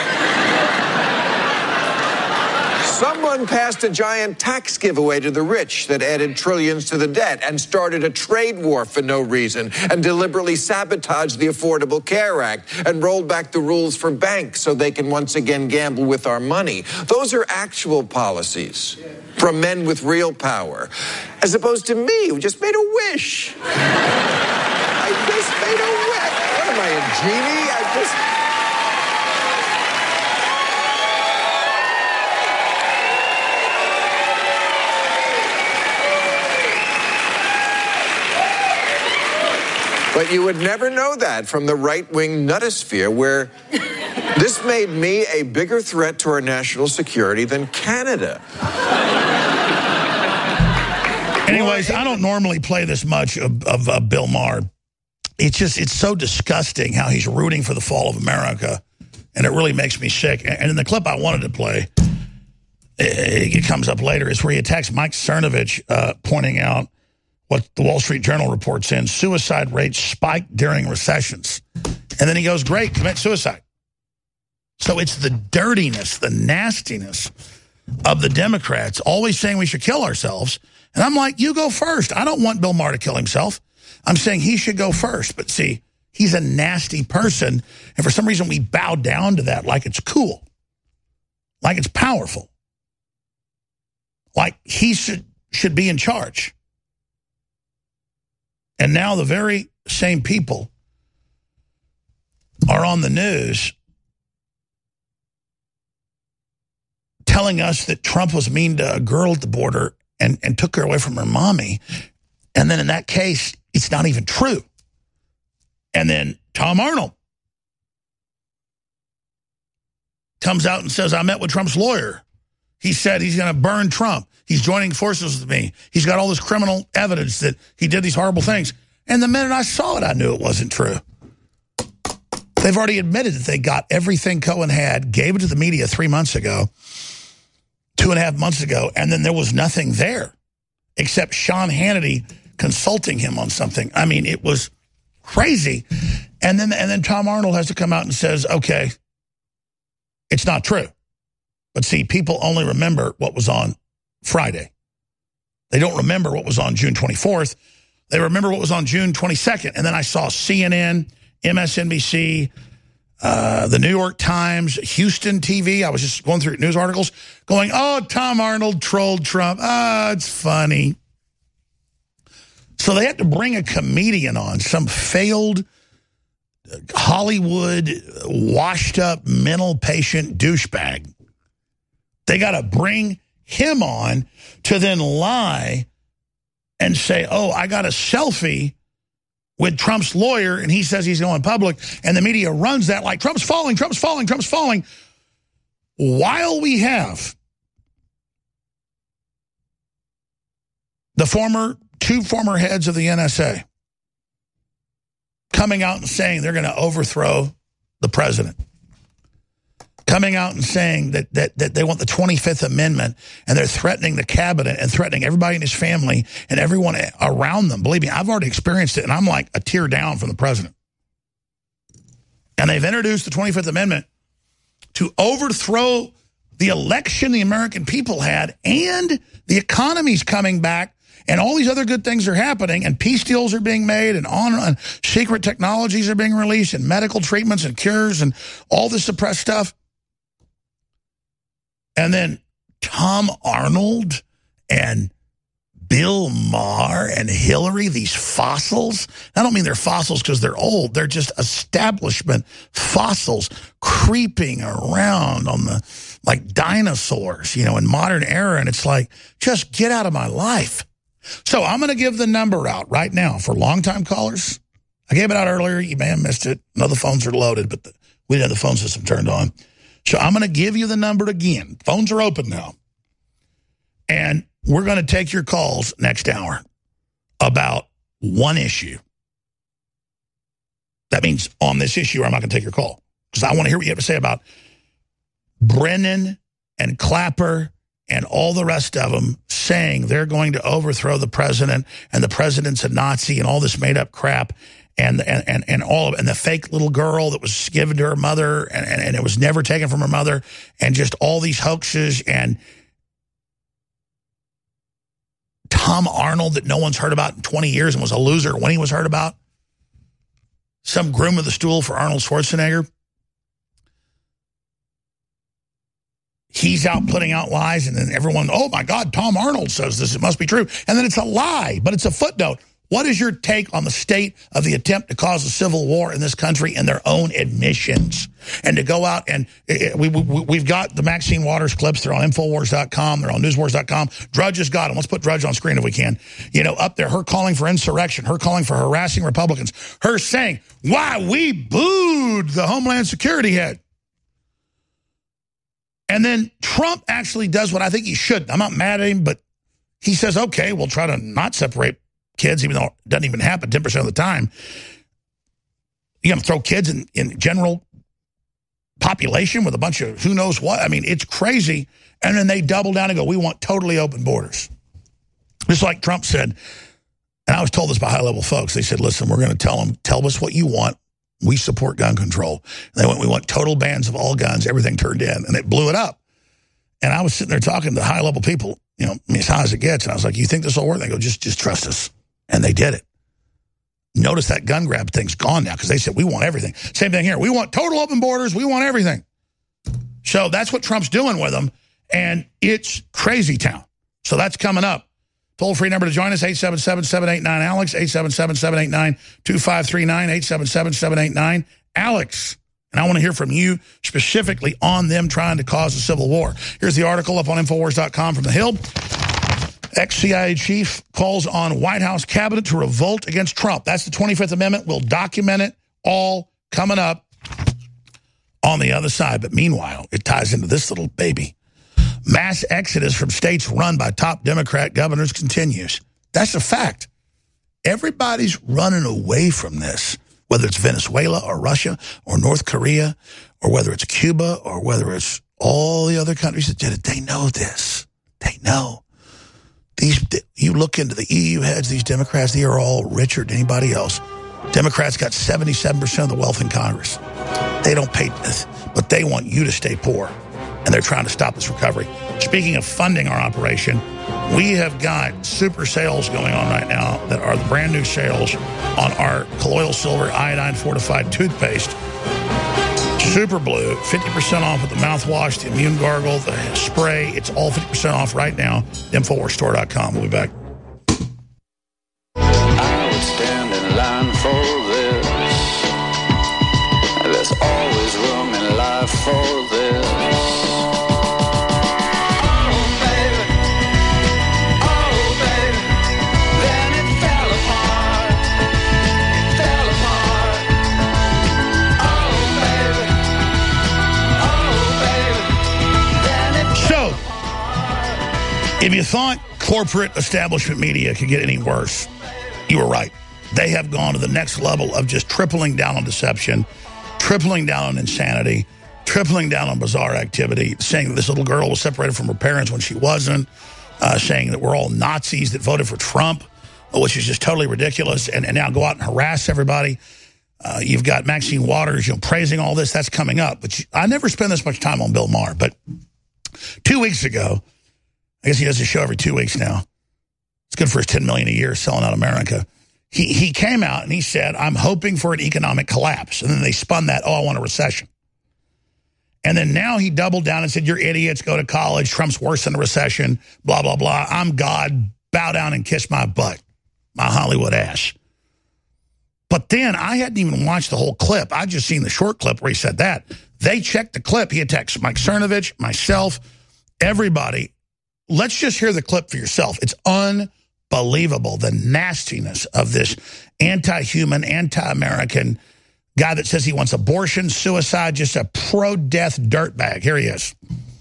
Someone passed a giant tax giveaway to the rich that added trillions to the debt and started a trade war for no reason and deliberately sabotaged the Affordable Care Act and rolled back the rules for banks so they can once again gamble with our money. Those are actual policies from men with real power, as opposed to me who just made a wish. I just made a wish. What am I, a genie? I just... But you would never know that from the right-wing nutosphere, where this made me a bigger threat to our national security than Canada. Anyways, I don't normally play this much of, of uh, Bill Maher. It's just, it's so disgusting how he's rooting for the fall of America, and it really makes me sick. And in the clip I wanted to play, it, it comes up later, is where he attacks Mike Cernovich, uh, pointing out what the Wall Street Journal reports in, suicide rates spike during recessions. And then he goes, great, commit suicide. So it's the dirtiness, the nastiness of the Democrats always saying we should kill ourselves. And I'm like, you go first. I don't want Bill Maher to kill himself. I'm saying he should go first. But see, he's a nasty person. And for some reason, we bow down to that like it's cool, like it's powerful, like he should, should be in charge. And now the very same people are on the news telling us that Trump was mean to a girl at the border and, and took her away from her mommy. And then in that case, it's not even true. And then Tom Arnold comes out and says, I met with Trump's lawyer. He said he's going to burn Trump. He's joining forces with me. He's got all this criminal evidence that he did these horrible things. And the minute I saw it, I knew it wasn't true. They've already admitted that they got everything Cohen had, gave it to the media three months ago, two and a half months ago, and then there was nothing there except Sean Hannity consulting him on something. I mean, it was crazy. And then, and then Tom Arnold has to come out and says, okay, it's not true. But see, people only remember what was on Friday. They don't remember what was on June twenty-fourth. They remember what was on June twenty-second. And then I saw C N N, M S N B C, uh, the New York Times, Houston T V. I was just going through news articles going, oh, Tom Arnold trolled Trump. Ah, oh, it's funny. So they had to bring a comedian on, some failed Hollywood, washed up mental patient douchebag. They got to bring him on to then lie and say, oh, I got a selfie with Trump's lawyer and he says he's going public, and the media runs that like Trump's falling, Trump's falling, Trump's falling, while we have the former, two former heads of the N S A coming out and saying they're going to overthrow the president. Coming out and saying that, that that they want the twenty-fifth Amendment, and they're threatening the cabinet and threatening everybody in his family and everyone around them. Believe me, I've already experienced it, and I'm like a tear down from the president. And they've introduced the twenty-fifth Amendment to overthrow the election the American people had, and the economy's coming back, and all these other good things are happening, and peace deals are being made, and on and on. Secret technologies are being released, and medical treatments and cures, and all this suppressed stuff. And then Tom Arnold and Bill Maher and Hillary, these fossils. I don't mean they're fossils because they're old. They're just establishment fossils creeping around on the, like dinosaurs, you know, in modern era. And it's like, just get out of my life. So I'm going to give the number out right now for longtime callers. I gave it out earlier. You may have missed it. No, the phones are loaded, but the, we didn't have the phone system turned on. So I'm going to give you the number again. Phones are open now. And we're going to take your calls next hour about one issue. That means on this issue, I'm not going to take your call. Because I want to hear what you have to say about Brennan and Clapper and all the rest of them saying they're going to overthrow the president and the president's a Nazi and all this made-up crap. And, and, and, and all of it, and the fake little girl that was given to her mother and, and, and it was never taken from her mother, and just all these hoaxes, and Tom Arnold that no one's heard about in twenty years and was a loser when he was heard about. Some groom of the stool for Arnold Schwarzenegger. He's out putting out lies, and then everyone, oh my God, Tom Arnold says this, it must be true. And then it's a lie, but it's a footnote. What is your take on the state of the attempt to cause a civil war in this country and their own admissions? And to go out and uh, we, we, we've got the Maxine Waters clips. They're on Infowars dot com. They're on Newswars dot com. Drudge has got them. Let's put Drudge on screen if we can. You know, up there, her calling for insurrection, her calling for harassing Republicans, her saying, why we booed the Homeland Security head. And then Trump actually does what I think he should. I'm not mad at him, but he says, okay, we'll try to not separate kids, even though it doesn't even happen ten percent of the time. You're going to throw kids in, in general population with a bunch of who knows what. I mean, it's crazy. And then they double down and go, we want totally open borders. Just like Trump said, and I was told this by high-level folks, they said, listen, we're going to tell them, tell us what you want. We support gun control. And they went, we want total bans of all guns, everything turned in. And it blew it up. And I was sitting there talking to high-level people, you know, I mean, as high as it gets. And I was like, you think this will work? They go, just, just trust us. And they did it. Notice that gun grab thing's gone now because they said, we want everything. Same thing here. We want total open borders. We want everything. So that's what Trump's doing with them. And it's crazy town. So that's coming up. Toll-free number to join us, eight seven seven, seven eight nine, ALEX, eight seven seven, seven eight nine, two five three nine, eight seven seven, seven eight nine, ALEX. And I want to hear from you specifically on them trying to cause a civil war. Here's the article up on Infowars dot com from The Hill. Ex-C I A chief calls on White House cabinet to revolt against Trump. That's the twenty-fifth Amendment. We'll document it all coming up on the other side. But meanwhile, it ties into this little baby. Mass exodus from states run by top Democrat governors continues. That's a fact. Everybody's running away from this, whether it's Venezuela or Russia or North Korea or whether it's Cuba or whether it's all the other countries that did it. They know this. They know. These, you look into the E U heads, these Democrats, they are all richer than anybody else. Democrats got seventy-seven percent of the wealth in Congress. They don't pay this, but they want you to stay poor, and they're trying to stop this recovery. Speaking of funding our operation, we have got super sales going on right now that are the brand new sales on our colloidal silver iodine fortified toothpaste. Super Blue, fifty percent off with the mouthwash, the immune gargle, the spray. It's all fifty percent off right now. Infowars Store dot com. We'll be back. I would stand in line for this. There's always room in life for this. If you thought corporate establishment media could get any worse, you were right. They have gone to the next level of just tripling down on deception, tripling down on insanity, tripling down on bizarre activity, saying that this little girl was separated from her parents when she wasn't, uh, saying that we're all Nazis that voted for Trump, which is just totally ridiculous, and, and now go out and harass everybody. Uh, you've got Maxine Waters, you know, praising all this. That's coming up. But you, I never spend this much time on Bill Maher, but Two weeks ago, I guess he does a show every two weeks now. It's good for his ten million dollars a year selling out America. He, he came out and he said, I'm hoping for an economic collapse. And then they spun that, oh, I want a recession. And then now he doubled down and said, you're idiots, go to college, Trump's worse than a recession, blah, blah, blah. I'm God, bow down and kiss my butt, my Hollywood ass. But then I hadn't even watched the whole clip. I'd just seen the short clip where he said that. They checked the clip. He attacks Mike Cernovich, myself, everybody. Let's just hear the clip for yourself. It's unbelievable, the nastiness of this anti-human, anti-American guy that says he wants abortion, suicide, just a pro-death dirtbag. Here he is.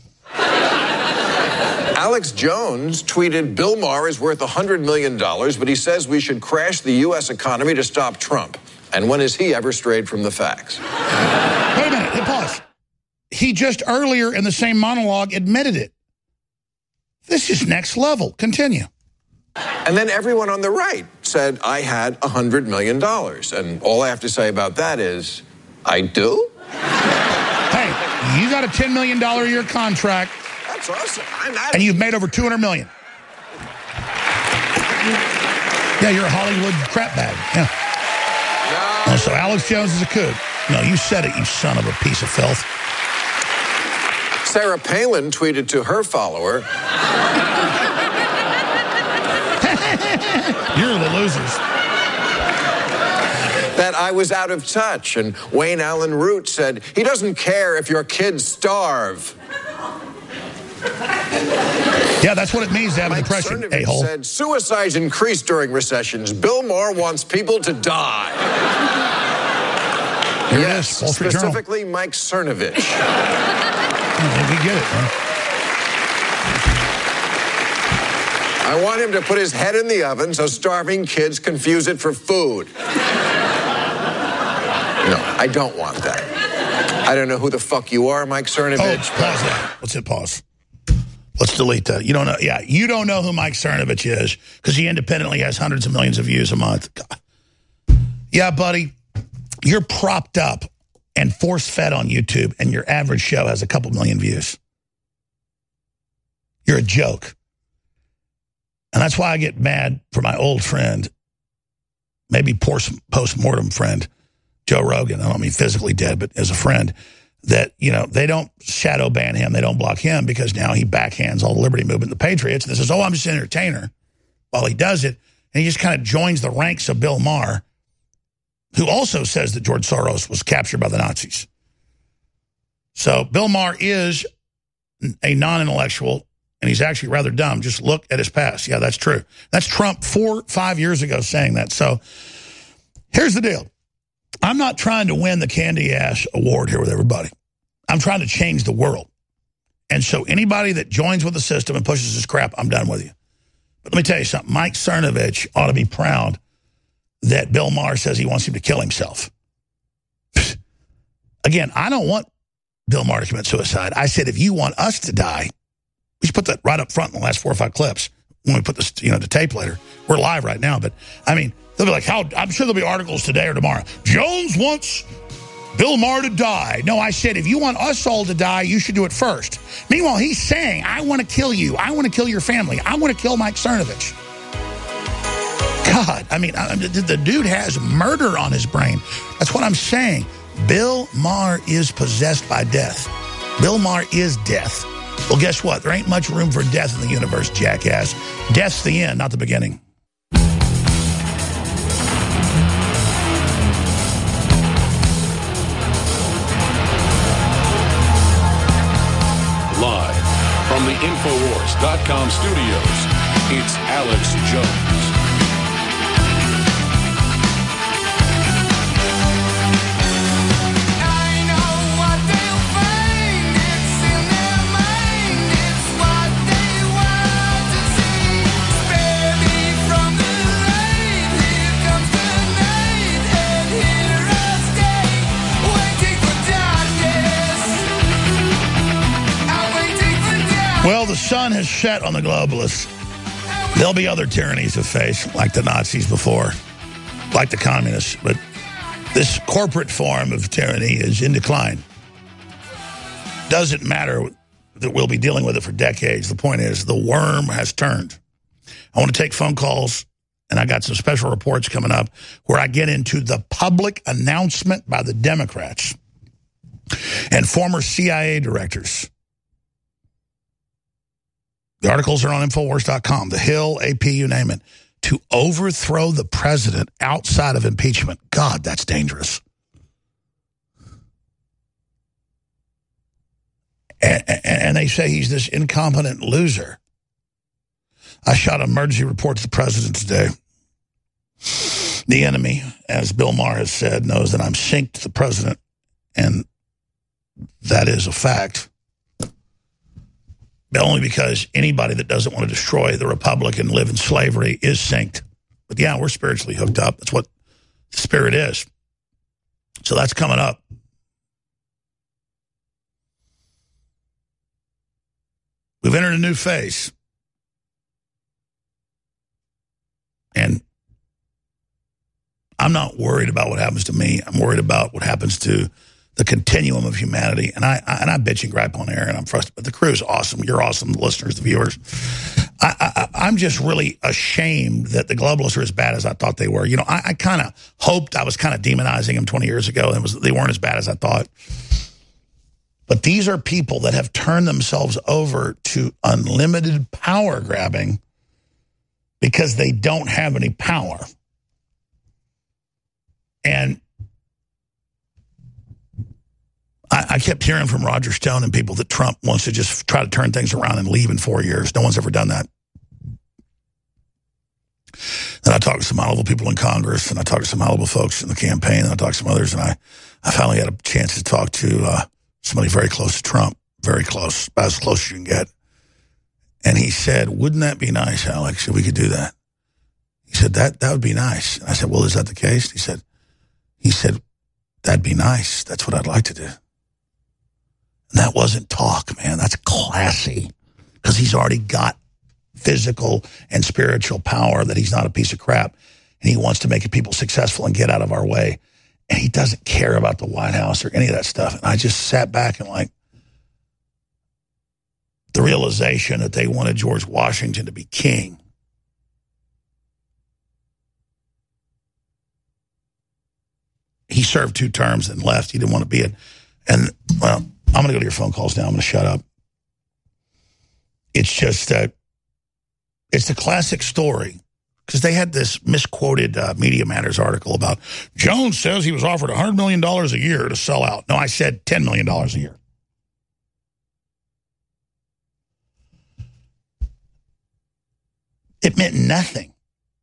Alex Jones tweeted, Bill Maher is worth one hundred million dollars, but he says we should crash the U S economy to stop Trump. And when has he ever strayed from the facts? Wait a minute, pause. He just earlier in the same monologue admitted it. This is next level. Continue. And then everyone on the right said, I had one hundred million dollars. And all I have to say about that is, I do? Hey, you got a ten million dollars a year contract. That's awesome. I'm out. And you've made over two hundred million dollars. Yeah, you're a Hollywood crap bag. Yeah. No. Oh, so Alex Jones is a kook. No, you said it, you son of a piece of filth. Sarah Palin tweeted to her follower, you're the losers. That I was out of touch. And Wayne Allen Root said, he doesn't care if your kids starve. Yeah, that's what it means to have Mike a depression, Cernovich a-hole. said, suicides increase during recessions. Bill Maher wants people to die. Here yes, it is, specifically Mike Cernovich. We get it, man. I want him to put his head in the oven so starving kids confuse it for food. No, I don't want that. I don't know who the fuck you are, Mike Cernovich. Oh, pause that. Let's hit pause. Let's delete that. You don't know. Yeah, you don't know who Mike Cernovich is because he independently has hundreds of millions of views a month. God. Yeah, buddy, you're propped up and force-fed on YouTube, and your average show has a couple million views. You're a joke. And that's why I get mad for my old friend, maybe post-mortem friend, Joe Rogan. I don't mean physically dead, but as a friend, that, you know, they don't shadow ban him. They don't block him because now he backhands all the liberty movement, the Patriots, and says, oh, I'm just an entertainer while he does it. And he just kind of joins the ranks of Bill Maher, who also says that George Soros was captured by the Nazis. So Bill Maher is a non-intellectual, and he's actually rather dumb. Just look at his past. Yeah, that's true. That's Trump four, five years ago saying that. So here's the deal. I'm not trying to win the candy ass award here with everybody. I'm trying to change the world. And so anybody that joins with the system and pushes this crap, I'm done with you. But let me tell you something. Mike Cernovich ought to be proud that Bill Maher says he wants him to kill himself. Again, I don't want Bill Maher to commit suicide. I said, if you want us to die, we should put that right up front in the last four or five clips when we put this, you know, to tape later. We're live right now, but I mean, they'll be like, how? I'm sure there'll be articles today or tomorrow. Jones wants Bill Maher to die. No, I said, if you want us all to die, you should do it first. Meanwhile, he's saying, I want to kill you. I want to kill your family. I want to kill Mike Cernovich. God, I mean, I, the dude has murder on his brain. That's what I'm saying. Bill Maher is possessed by death. Bill Maher is death. Well, guess what? There ain't much room for death in the universe, jackass. Death's the end, not the beginning. Live from the Infowars dot com studios, it's Alex Jones. Well, the sun has set on the globalists. There'll be other tyrannies to face, like the Nazis before, like the communists. But this corporate form of tyranny is in decline. Doesn't matter that we'll be dealing with it for decades. The point is the worm has turned. I want to take phone calls, and I got some special reports coming up where I get into the public announcement by the Democrats and former C I A directors. The articles are on Infowars dot com, The Hill, A P, you name it, to overthrow the president outside of impeachment. God, that's dangerous. And, and, and they say he's this incompetent loser. I shot an emergency report to the president today. The enemy, as Bill Maher has said, knows that I'm synced to the president, and that is a fact. But only because anybody that doesn't want to destroy the republic and live in slavery is synced. But yeah, we're spiritually hooked up. That's what the spirit is. So that's coming up. We've entered a new phase. And I'm not worried about what happens to me. I'm worried about what happens to the continuum of humanity. And I, I and I bitch and gripe on air, and I'm frustrated. But the crew is awesome. You're awesome, the listeners, the viewers. I, I, I'm just really ashamed that the globalists are as bad as I thought they were. You know, I, I kind of hoped I was kind of demonizing them twenty years ago, and it was they weren't as bad as I thought. But these are people that have turned themselves over to unlimited power grabbing because they don't have any power. And I, I kept hearing from Roger Stone and people that Trump wants to just try to turn things around and leave in four years. No one's ever done that. Then I talked to some high-level people in Congress, and I talked to some high-level folks in the campaign, and I talked to some others, and I, I finally had a chance to talk to uh, somebody very close to Trump, very close, about as close as you can get. And he said, wouldn't that be nice, Alex, if we could do that? He said, that that would be nice. And I said, well, is that the case? He said, he said, that'd be nice. That's what I'd like to do. And that wasn't talk, man. That's classy. Because he's already got physical and spiritual power, that he's not a piece of crap. And he wants to make people successful and get out of our way. And he doesn't care about the White House or any of that stuff. And I just sat back and like, the realization that they wanted George Washington to be king. He served two terms and left. He didn't want to be it. And, well, I'm going to go to your phone calls now. I'm going to shut up. It's just that it's the classic story. Because they had this misquoted uh, Media Matters article about Jones says he was offered one hundred million dollars a year to sell out. No, I said ten million dollars a year. It meant nothing.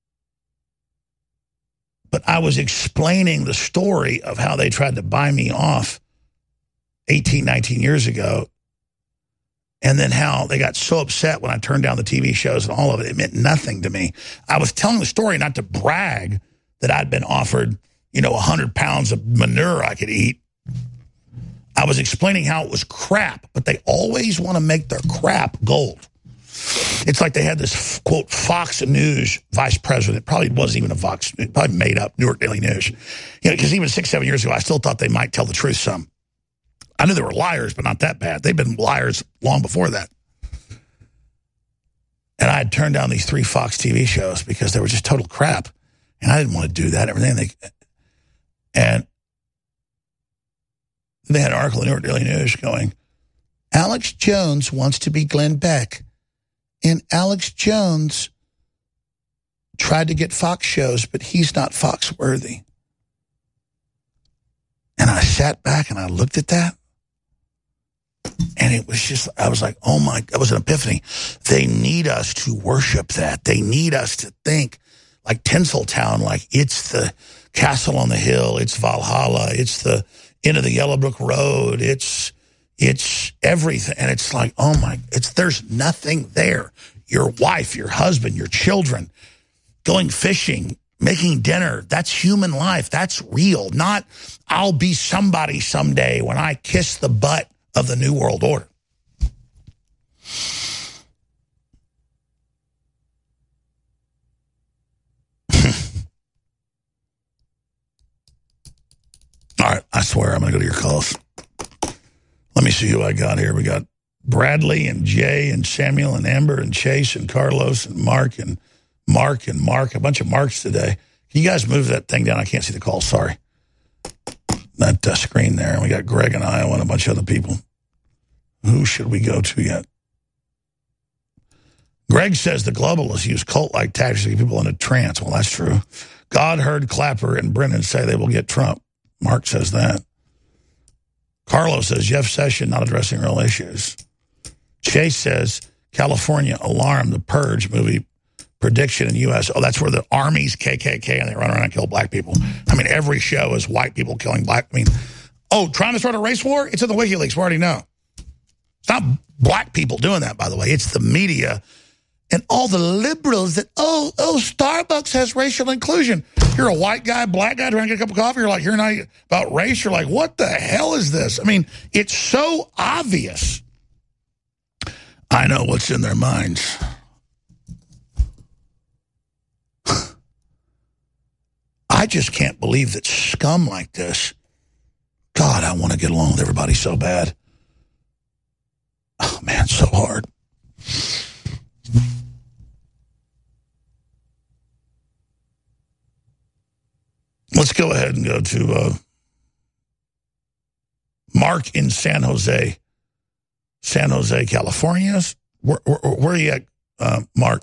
But I was explaining the story of how they tried to buy me off eighteen, nineteen years ago, and then how they got so upset when I turned down the T V shows and all of it. It meant nothing to me. I was telling the story not to brag that I'd been offered, you know, one hundred pounds of manure I could eat. I was explaining how it was crap, but they always want to make their crap gold. It's like they had this, quote, Fox News vice president. Probably wasn't even a Fox, probably made up, New York Daily News. You know, because even six, seven years ago, I still thought they might tell the truth some. I knew they were liars, but not that bad. They've been liars long before that. And I had turned down these three Fox T V shows because they were just total crap. And I didn't want to do that. Everything they, and they had an article in the New York Daily News going, Alex Jones wants to be Glenn Beck. And Alex Jones tried to get Fox shows, but he's not Fox worthy. And I sat back and I looked at that. And it was just, I was like, oh my, that was an epiphany. They need us to worship that. They need us to think like Tinseltown, like it's the castle on the hill, it's Valhalla, it's the end of the Yellowbrook Road, it's it's everything. And it's like, oh my, it's there's nothing there. Your wife, your husband, your children, going fishing, making dinner, that's human life. That's real. Not, I'll be somebody someday when I kiss the butt of the New World Order. All right, I swear I'm going to go to your calls. Let me see who I got here. We got Bradley and Jay and Samuel and Amber and Chase and Carlos and Mark and Mark and Mark, a bunch of Marks today. Can you guys move that thing down? I can't see the call, sorry. That uh, screen there. And we got Greg in Iowa and a bunch of other people. Who should we go to yet? Greg says the globalists use cult-like tactics to get people in a trance. Well, that's true. God heard Clapper and Brennan say they will get Trump. Mark says that. Carlos says Jeff Sessions not addressing real issues. Chase says California alarm, the Purge movie prediction in the U S Oh, that's where the Army's K K K and they run around and kill black people. I mean, every show is white people killing black. I mean, oh, trying to start a race war? It's in the WikiLeaks. We already know. It's not black people doing that, by the way. It's the media and all the liberals that, oh, oh, Starbucks has racial inclusion. You're a white guy, black guy trying to get a cup of coffee. You're like, you're not about race. You're like, what the hell is this? I mean, it's so obvious. I know what's in their minds. I just can't believe that scum like this. God, I want to get along with everybody so bad. Oh, man, so hard. Let's go ahead and go to uh, Mark in San Jose, San Jose, California. Where, where, where are you at, uh, Mark?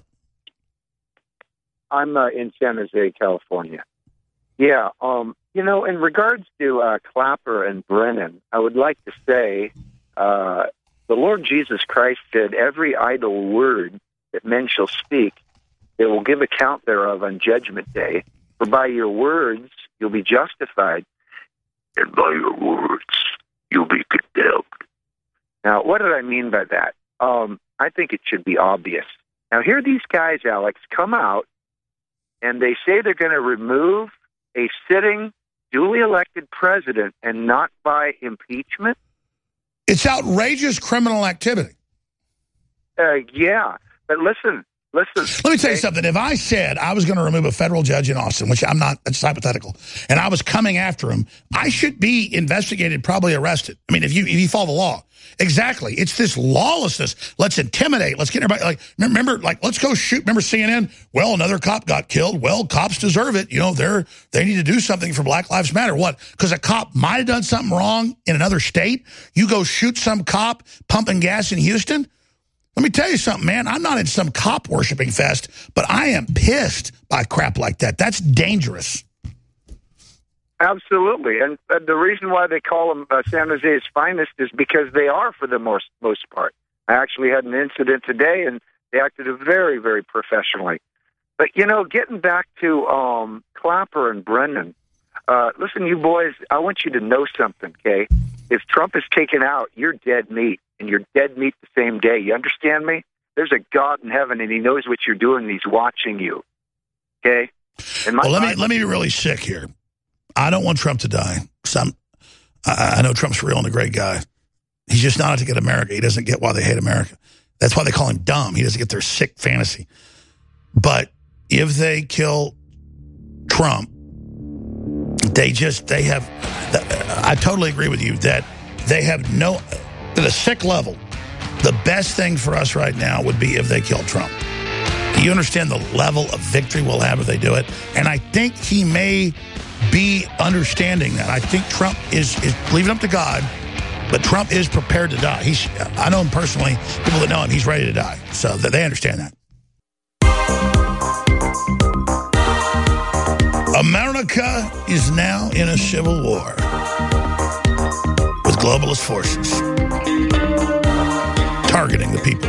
I'm uh, in San Jose, California. Yeah, um, you know, in regards to uh, Clapper and Brennan, I would like to say uh, the Lord Jesus Christ said, every idle word that men shall speak, they will give account thereof on judgment day. For by your words you'll be justified, and by your words you'll be condemned. Now, what did I mean by that? Um, I think it should be obvious. Now, here these guys, Alex, come out, and they say they're going to remove a sitting, duly elected president and not by impeachment. It's outrageous criminal activity. Uh, yeah, but listen, listen. Let me tell you something. If I said I was going to remove a federal judge in Austin, which I'm not, it's hypothetical, and I was coming after him, I should be investigated, probably arrested. I mean, if you if you follow the law. Exactly. It's this lawlessness. Let's intimidate. Let's get everybody, like, remember, like, let's go shoot. Remember C N N? Well, another cop got killed. Well, cops deserve it. You know, they're, they need to do something for Black Lives Matter. What? Because a cop might have done something wrong in another state. You go shoot some cop pumping gas in Houston. Let me tell you something, man. I'm not in some cop worshiping fest, but I am pissed by crap like that. That's dangerous. Absolutely, and uh, the reason why they call them uh, San Jose's finest is because they are, for the most most part. I actually had an incident today, and they acted very, very professionally. But, you know, getting back to um, Clapper and Brennan, uh, listen, you boys, I want you to know something, okay? If Trump is taken out, you're dead meat, and you're dead meat the same day. You understand me? There's a God in heaven, and he knows what you're doing, and he's watching you, okay? And my well, let me, let me be really sick here. I don't want Trump to die. Some, I, I know Trump's real and a great guy. He's just not out to get America. He doesn't get why they hate America. That's why they call him dumb. He doesn't get their sick fantasy. But if they kill Trump, they just, they have, I totally agree with you that they have no, at a sick level, the best thing for us right now would be if they kill Trump. You understand the level of victory we'll have if they do it? And I think he may be understanding that. I think Trump is, is leaving up to God, but Trump is prepared to die. He's, I know him personally, people that know him, he's ready to die. So that they understand that. America is now in a civil war with globalist forces targeting the people.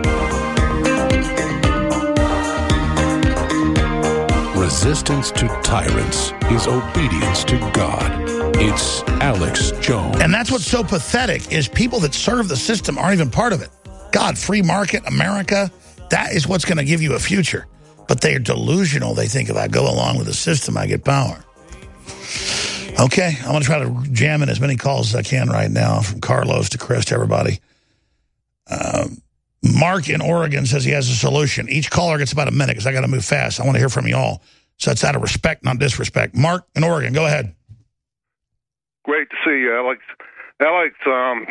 Resistance to tyrants is obedience to God. It's Alex Jones. And that's what's so pathetic is people that serve the system aren't even part of it. God, free market, America, that is what's going to give you a future. But they are delusional. They think if I go along with the system, I get power. Okay, I'm going to try to jam in as many calls as I can right now, from Carlos to Chris to everybody. Um, Mark in Oregon says he has a solution. Each caller gets about a minute because I got to move fast. I want to hear from you all. So it's out of respect, not disrespect. Mark in Oregon, go ahead. Great to see you, Alex. Alex, um,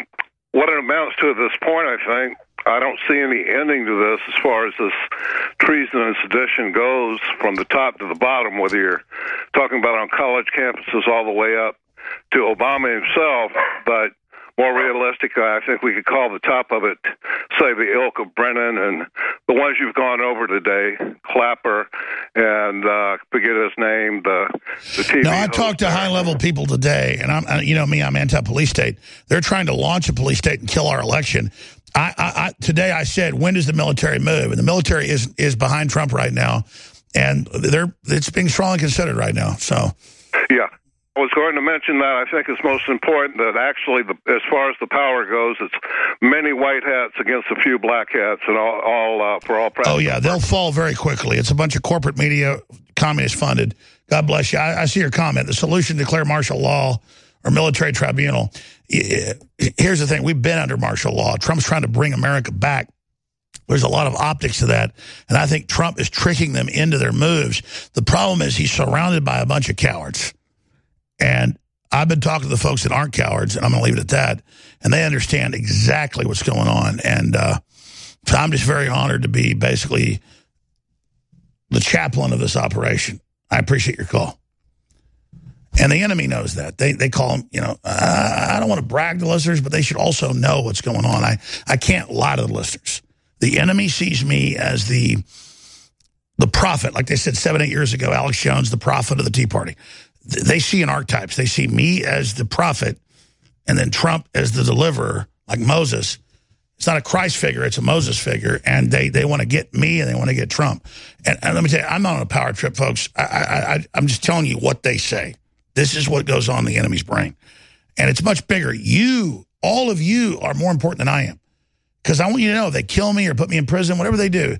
what it amounts to at this point, I think, I don't see any ending to this as far as this treason and sedition goes from the top to the bottom, whether you're talking about on college campuses all the way up to Obama himself. But more realistically, I think we could call the top of it, say, the ilk of Brennan and the ones you've gone over today, Clapper and uh, forget his name, the, the T V No, I talked to high-level people today, and I'm, you know me, I'm anti-police state. They're trying to launch a police state and kill our election. I, I, I today I said, when does the military move? And the military is is behind Trump right now, and they're it's being strongly considered right now. So, yeah. I was going to mention that. I think it's most important that actually, the, as far as the power goes, it's many white hats against a few black hats, and all, all uh, for all practical. Oh, yeah, they'll fall very quickly. It's a bunch of corporate media, communist-funded. God bless you. I, I see your comment. The solution, declare martial law or military tribunal. Here's the thing. We've been under martial law. Trump's trying to bring America back. There's a lot of optics to that, and I think Trump is tricking them into their moves. The problem is he's surrounded by a bunch of cowards. And I've been talking to the folks that aren't cowards, and I'm going to leave it at that. And they understand exactly what's going on. And uh, so I'm just very honored to be basically the chaplain of this operation. I appreciate your call. And the enemy knows that. They they call him, you know, uh, I don't want to brag to listeners, but they should also know what's going on. I, I can't lie to the listeners. The enemy sees me as the, the prophet, like they said seven, eight years ago, Alex Jones, the prophet of the Tea Party. They see in archetypes. They see me as the prophet and then Trump as the deliverer, like Moses. It's not a Christ figure. It's a Moses figure. And they, they want to get me and they want to get Trump. And, and let me tell you, I'm not on a power trip, folks. I, I, I, I'm just telling you what they say. This is what goes on in the enemy's brain. And it's much bigger. You, all of you are more important than I am. Because I want you to know, they kill me or put me in prison, whatever they do,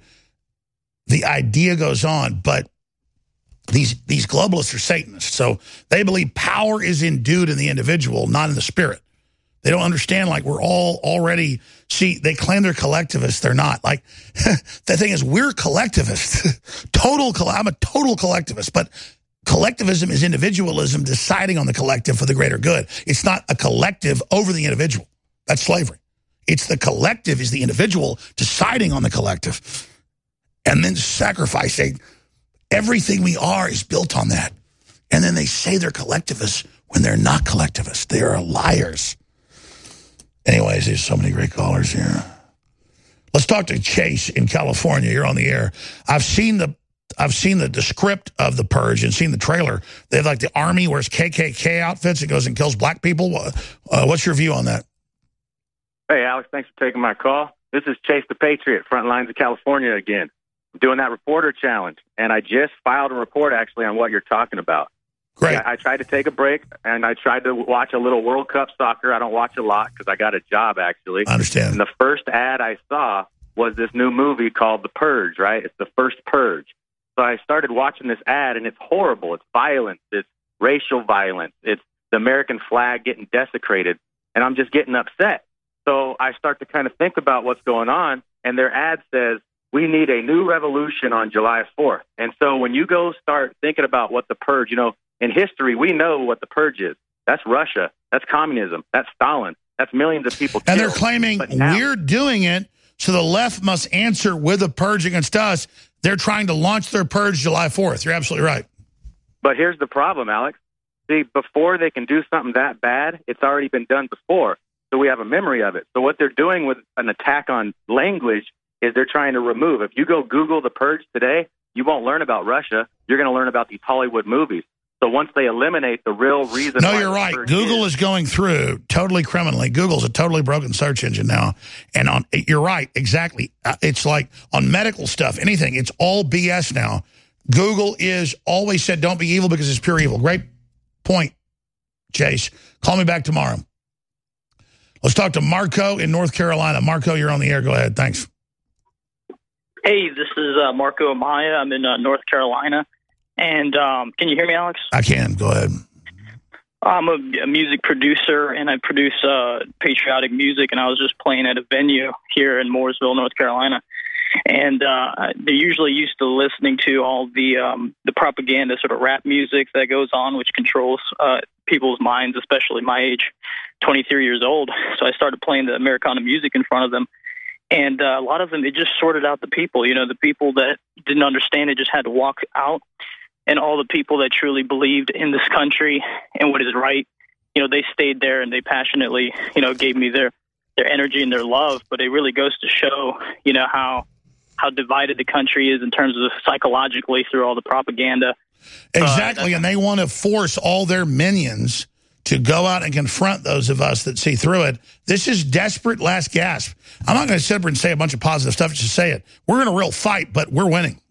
the idea goes on. But These these globalists are Satanists, so they believe power is endued in the individual, not in the spirit. They don't understand, like, we're all already, see, they claim they're collectivists. They're not. Like, the thing is, we're collectivists. total, I'm a total collectivist, but collectivism is individualism deciding on the collective for the greater good. It's not a collective over the individual. That's slavery. It's the collective is the individual deciding on the collective and then sacrificing. Everything we are is built on that. And then they say they're collectivists when they're not collectivists. They are liars. Anyways, there's so many great callers here. Let's talk to Chase in California. You're on the air. I've seen the I've seen the, the script of The Purge and seen the trailer. They have like the army wears K K K outfits. It goes and kills black people. Uh, what's your view on that? Hey, Alex, thanks for taking my call. This is Chase the Patriot, front lines of California again. Doing that reporter challenge, and I just filed a report actually on what you're talking about. Great. I, I tried to take a break, and I tried to watch a little World Cup soccer. I don't watch a lot because I got a job, actually. I understand. And the first ad I saw was this new movie called The Purge, right? It's the first Purge. So I started watching this ad, and it's horrible. It's violence. It's racial violence. It's the American flag getting desecrated, and I'm just getting upset. So I start to kind of think about what's going on, and their ad says, we need a new revolution on July fourth. And so when you go start thinking about what the purge, you know, in history, we know what the purge is. That's Russia. That's communism. That's Stalin. That's millions of people killed. And they're claiming now, we're doing it, so the left must answer with a purge against us. They're trying to launch their purge July fourth. You're absolutely right. But here's the problem, Alex. See, before they can do something that bad, it's already been done before. So we have a memory of it. So what they're doing with an attack on language is they're trying to remove. If you go Google the purge today, you won't learn about Russia. You're going to learn about these Hollywood movies. So once they eliminate the real reason... No, you're right. Google is, is going through totally criminally. Google's a totally broken search engine now. And on, you're right, exactly. It's like on medical stuff, anything, it's all B S now. Google is always said don't be evil because it's pure evil. Great point, Chase. Call me back tomorrow. Let's talk to Marco in North Carolina. Marco, you're on the air. Go ahead. Thanks. Hey, this is uh, Marco Amaya. I'm in uh, North Carolina. And um, can you hear me, Alex? I can. Go ahead. I'm a, a music producer, and I produce uh, patriotic music, and I was just playing at a venue here in Mooresville, North Carolina. And uh, they're usually used to listening to all the um, the propaganda sort of rap music that goes on, which controls uh, people's minds, especially my age. twenty-three years old. So I started playing the Americana music in front of them. And uh, a lot of them, it just sorted out the people. You know, the people that didn't understand it just had to walk out. And all the people that truly believed in this country and what is right, you know, they stayed there and they passionately, you know, gave me their, their energy and their love. But it really goes to show, you know, how how divided the country is in terms of psychologically through all the propaganda. Exactly, uh, and they want to force all their minions to go out and confront those of us that see through it. This is desperate last gasp. I'm not going to sit up and say a bunch of positive stuff just to say it. We're in a real fight, but we're winning.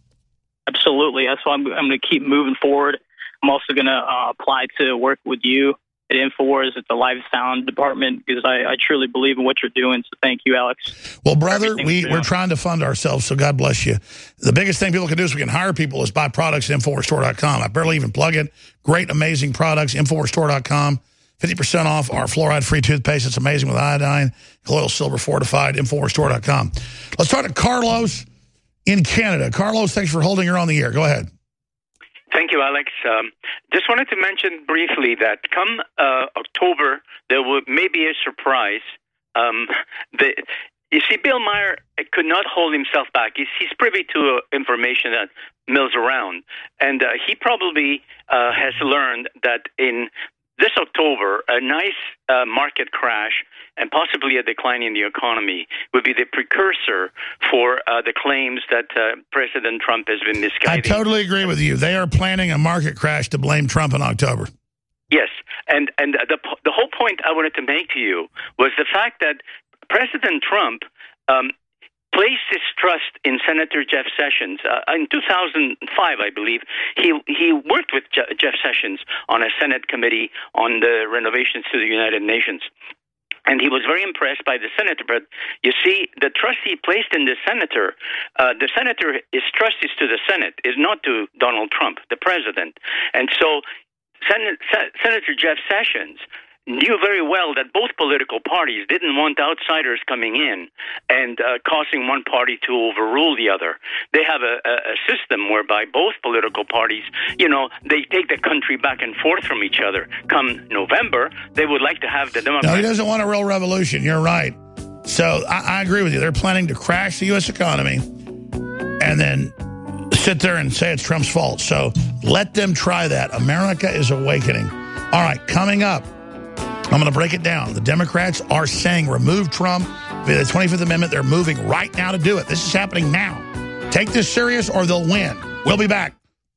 Absolutely. That's why I'm, I'm going to keep moving forward. I'm also going to uh, apply to work with you at InfoWars at the Live Sound department because I, I truly believe in what you're doing. So thank you, Alex. Well, brother, we, we're trying to fund ourselves, so God bless you. The biggest thing people can do is we can hire people is buy products at Infowars Store dot com. I barely even plug it. Great, amazing products, Infowars Store dot com. fifty percent off our fluoride-free toothpaste. It's amazing with iodine, colloidal silver fortified, Infowars Store dot com. Let's talk to Carlos in Canada. Carlos, thanks for holding her on the air. Go ahead. Thank you, Alex. Um, just wanted to mention briefly that come uh, October, there will maybe a surprise. Um, the, you see, Bill Maher could not hold himself back. He's, he's privy to uh, information that mills around. And uh, he probably uh, has learned that in this October, a nice uh, market crash and possibly a decline in the economy would be the precursor for uh, the claims that uh, President Trump has been misguiding. I totally agree with you. They are planning a market crash to blame Trump in October. Yes, and, and the, the whole point I wanted to make to you was the fact that President Trump um, placed his trust in Senator Jeff Sessions. Uh, in two thousand five, I believe, he he worked with Je- Jeff Sessions on a Senate committee on the renovations to the United Nations. And he was very impressed by the senator. But you see, the trust he placed in the senator, uh, the senator, his trust is to the Senate, is not to Donald Trump, the president. And so Sen- Sen- Senator Jeff Sessions knew very well that both political parties didn't want outsiders coming in and uh, causing one party to overrule the other. They have a, a, a system whereby both political parties, you know, they take the country back and forth from each other. Come November, they would like to have the Democrats. No, he doesn't want a real revolution. You're right. So I, I agree with you. They're planning to crash the U S economy and then sit there and say it's Trump's fault. So let them try that. America is awakening. All right, coming up, I'm going to break it down. The Democrats are saying remove Trump via the twenty-fifth Amendment. They're moving right now to do it. This is happening now. Take this serious or they'll win. We'll be back.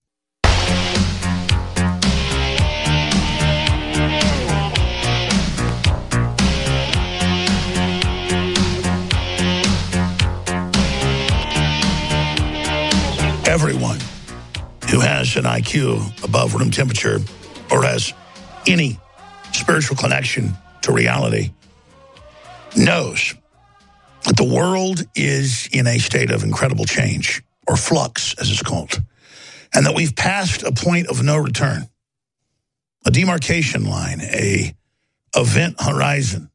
Everyone who has an I Q above room temperature or has any spiritual connection to reality knows that the world is in a state of incredible change, or flux, as it's called, and that we've passed a point of no return, a demarcation line, a event horizon.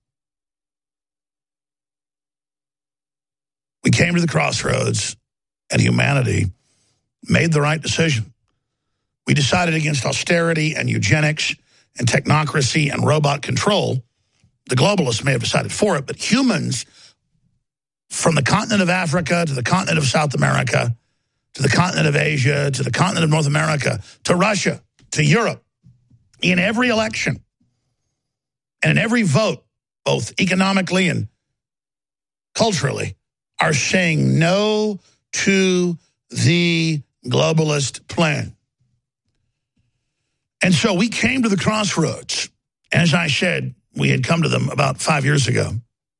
We came to the crossroads, and humanity made the right decision. We decided against austerity and eugenics and technocracy and robot control. The globalists may have decided for it, but humans from the continent of Africa to the continent of South America, to the continent of Asia, to the continent of North America, to Russia, to Europe, in every election and in every vote, both economically and culturally, are saying no to the globalist plan. And so we came to the crossroads. As I said, we had come to them about five years ago.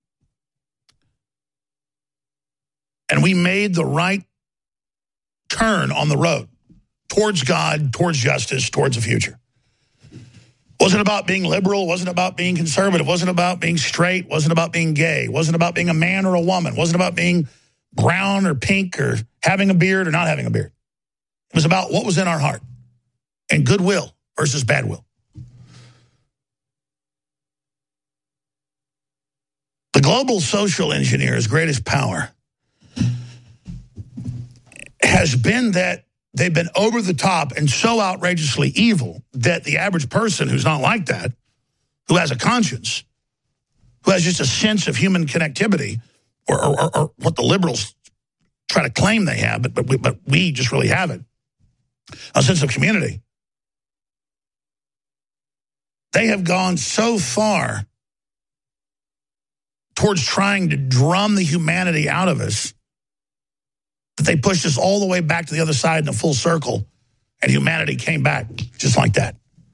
And we made the right turn on the road towards God, towards justice, towards the future. Wasn't about being liberal, wasn't about being conservative, wasn't about being straight, wasn't about being gay, wasn't about being a man or a woman, wasn't about being brown or pink or having a beard or not having a beard. It was about what was in our heart and goodwill versus bad will. The global social engineer's greatest power has been that they've been over the top and so outrageously evil that the average person who's not like that, who has a conscience, who has just a sense of human connectivity, or, or, or what the liberals try to claim they have, but, but, we, but we just really have it, a sense of community. They have gone so far towards trying to drum the humanity out of us that they pushed us all the way back to the other side in a full circle, and humanity came back just like that.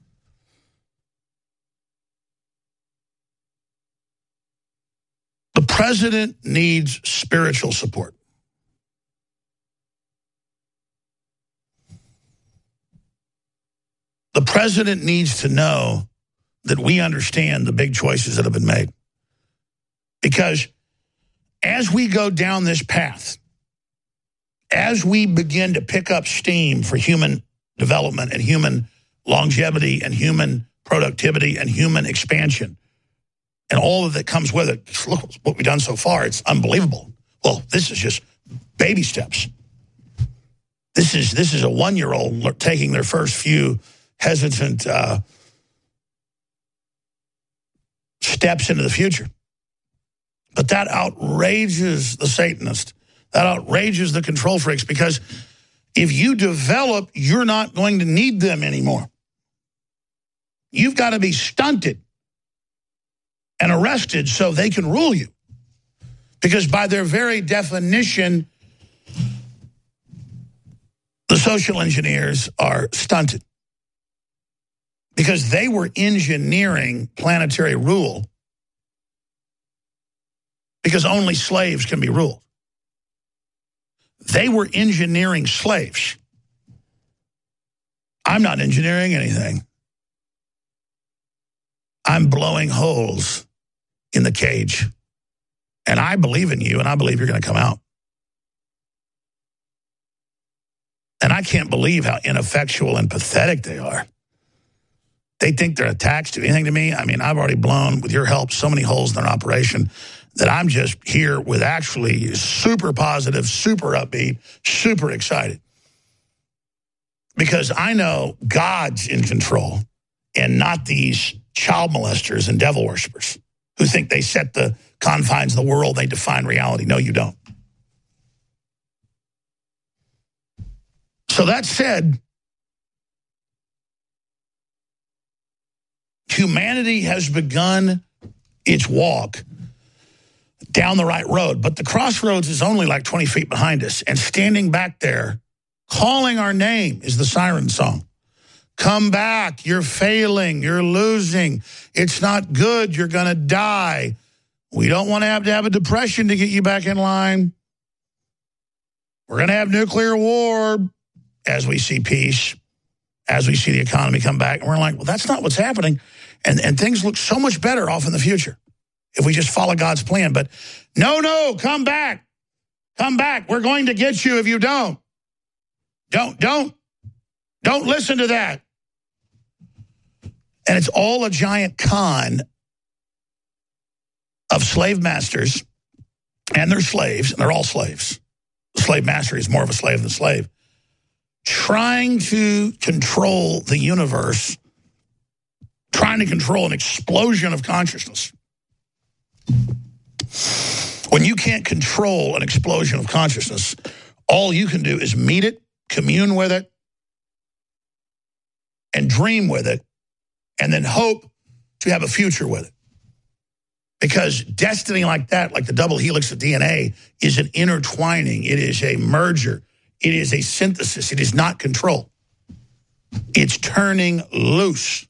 The president needs spiritual support. The president needs to know that we understand the big choices that have been made. Because as we go down this path, as we begin to pick up steam for human development and human longevity and human productivity and human expansion, and all of that comes with it, look what we've done so far, it's unbelievable. Well, this is just baby steps. This is, this is a one-year-old taking their first few hesitant uh, steps into the future. But that outrages the Satanist. That outrages the control freaks, because if you develop, you're not going to need them anymore. You've got to be stunted and arrested so they can rule you. Because by their very definition, the social engineers are stunted. Because they were engineering planetary rule, because only slaves can be ruled. They were engineering slaves. I'm not engineering anything. I'm blowing holes in the cage. And I believe in you, and I believe you're going to come out. And I can't believe how ineffectual and pathetic they are. They think their attacks do anything to me. I mean, I've already blown, with your help, so many holes in their operation that I'm just here with actually super positive, super upbeat, super excited. Because I know God's in control and not these child molesters and devil worshipers who think they set the confines of the world, they define reality. No, you don't. So that said, humanity has begun its walk down the right road, but the crossroads is only like twenty feet behind us, and standing back there, calling our name is the siren song. Come back, you're failing, you're losing, it's not good, you're going to die. We don't want to have to have a depression to get you back in line. We're going to have nuclear war as we see peace, as we see the economy come back. And we're like, well, that's not what's happening. And, and things look so much better off in the future if we just follow God's plan. But no, no, come back. Come back. We're going to get you if you don't. Don't, don't, don't listen to that. And it's all a giant con of slave masters and their slaves, and they're all slaves. The slave master is more of a slave than a slave, trying to control the universe, trying to control an explosion of consciousness. When you can't control an explosion of consciousness, all you can do is meet it, commune with it, and dream with it, and then hope to have a future with it. Because destiny like that, like the double helix of D N A, is an intertwining. It is a merger. It is a synthesis. It is not control. It's turning loose.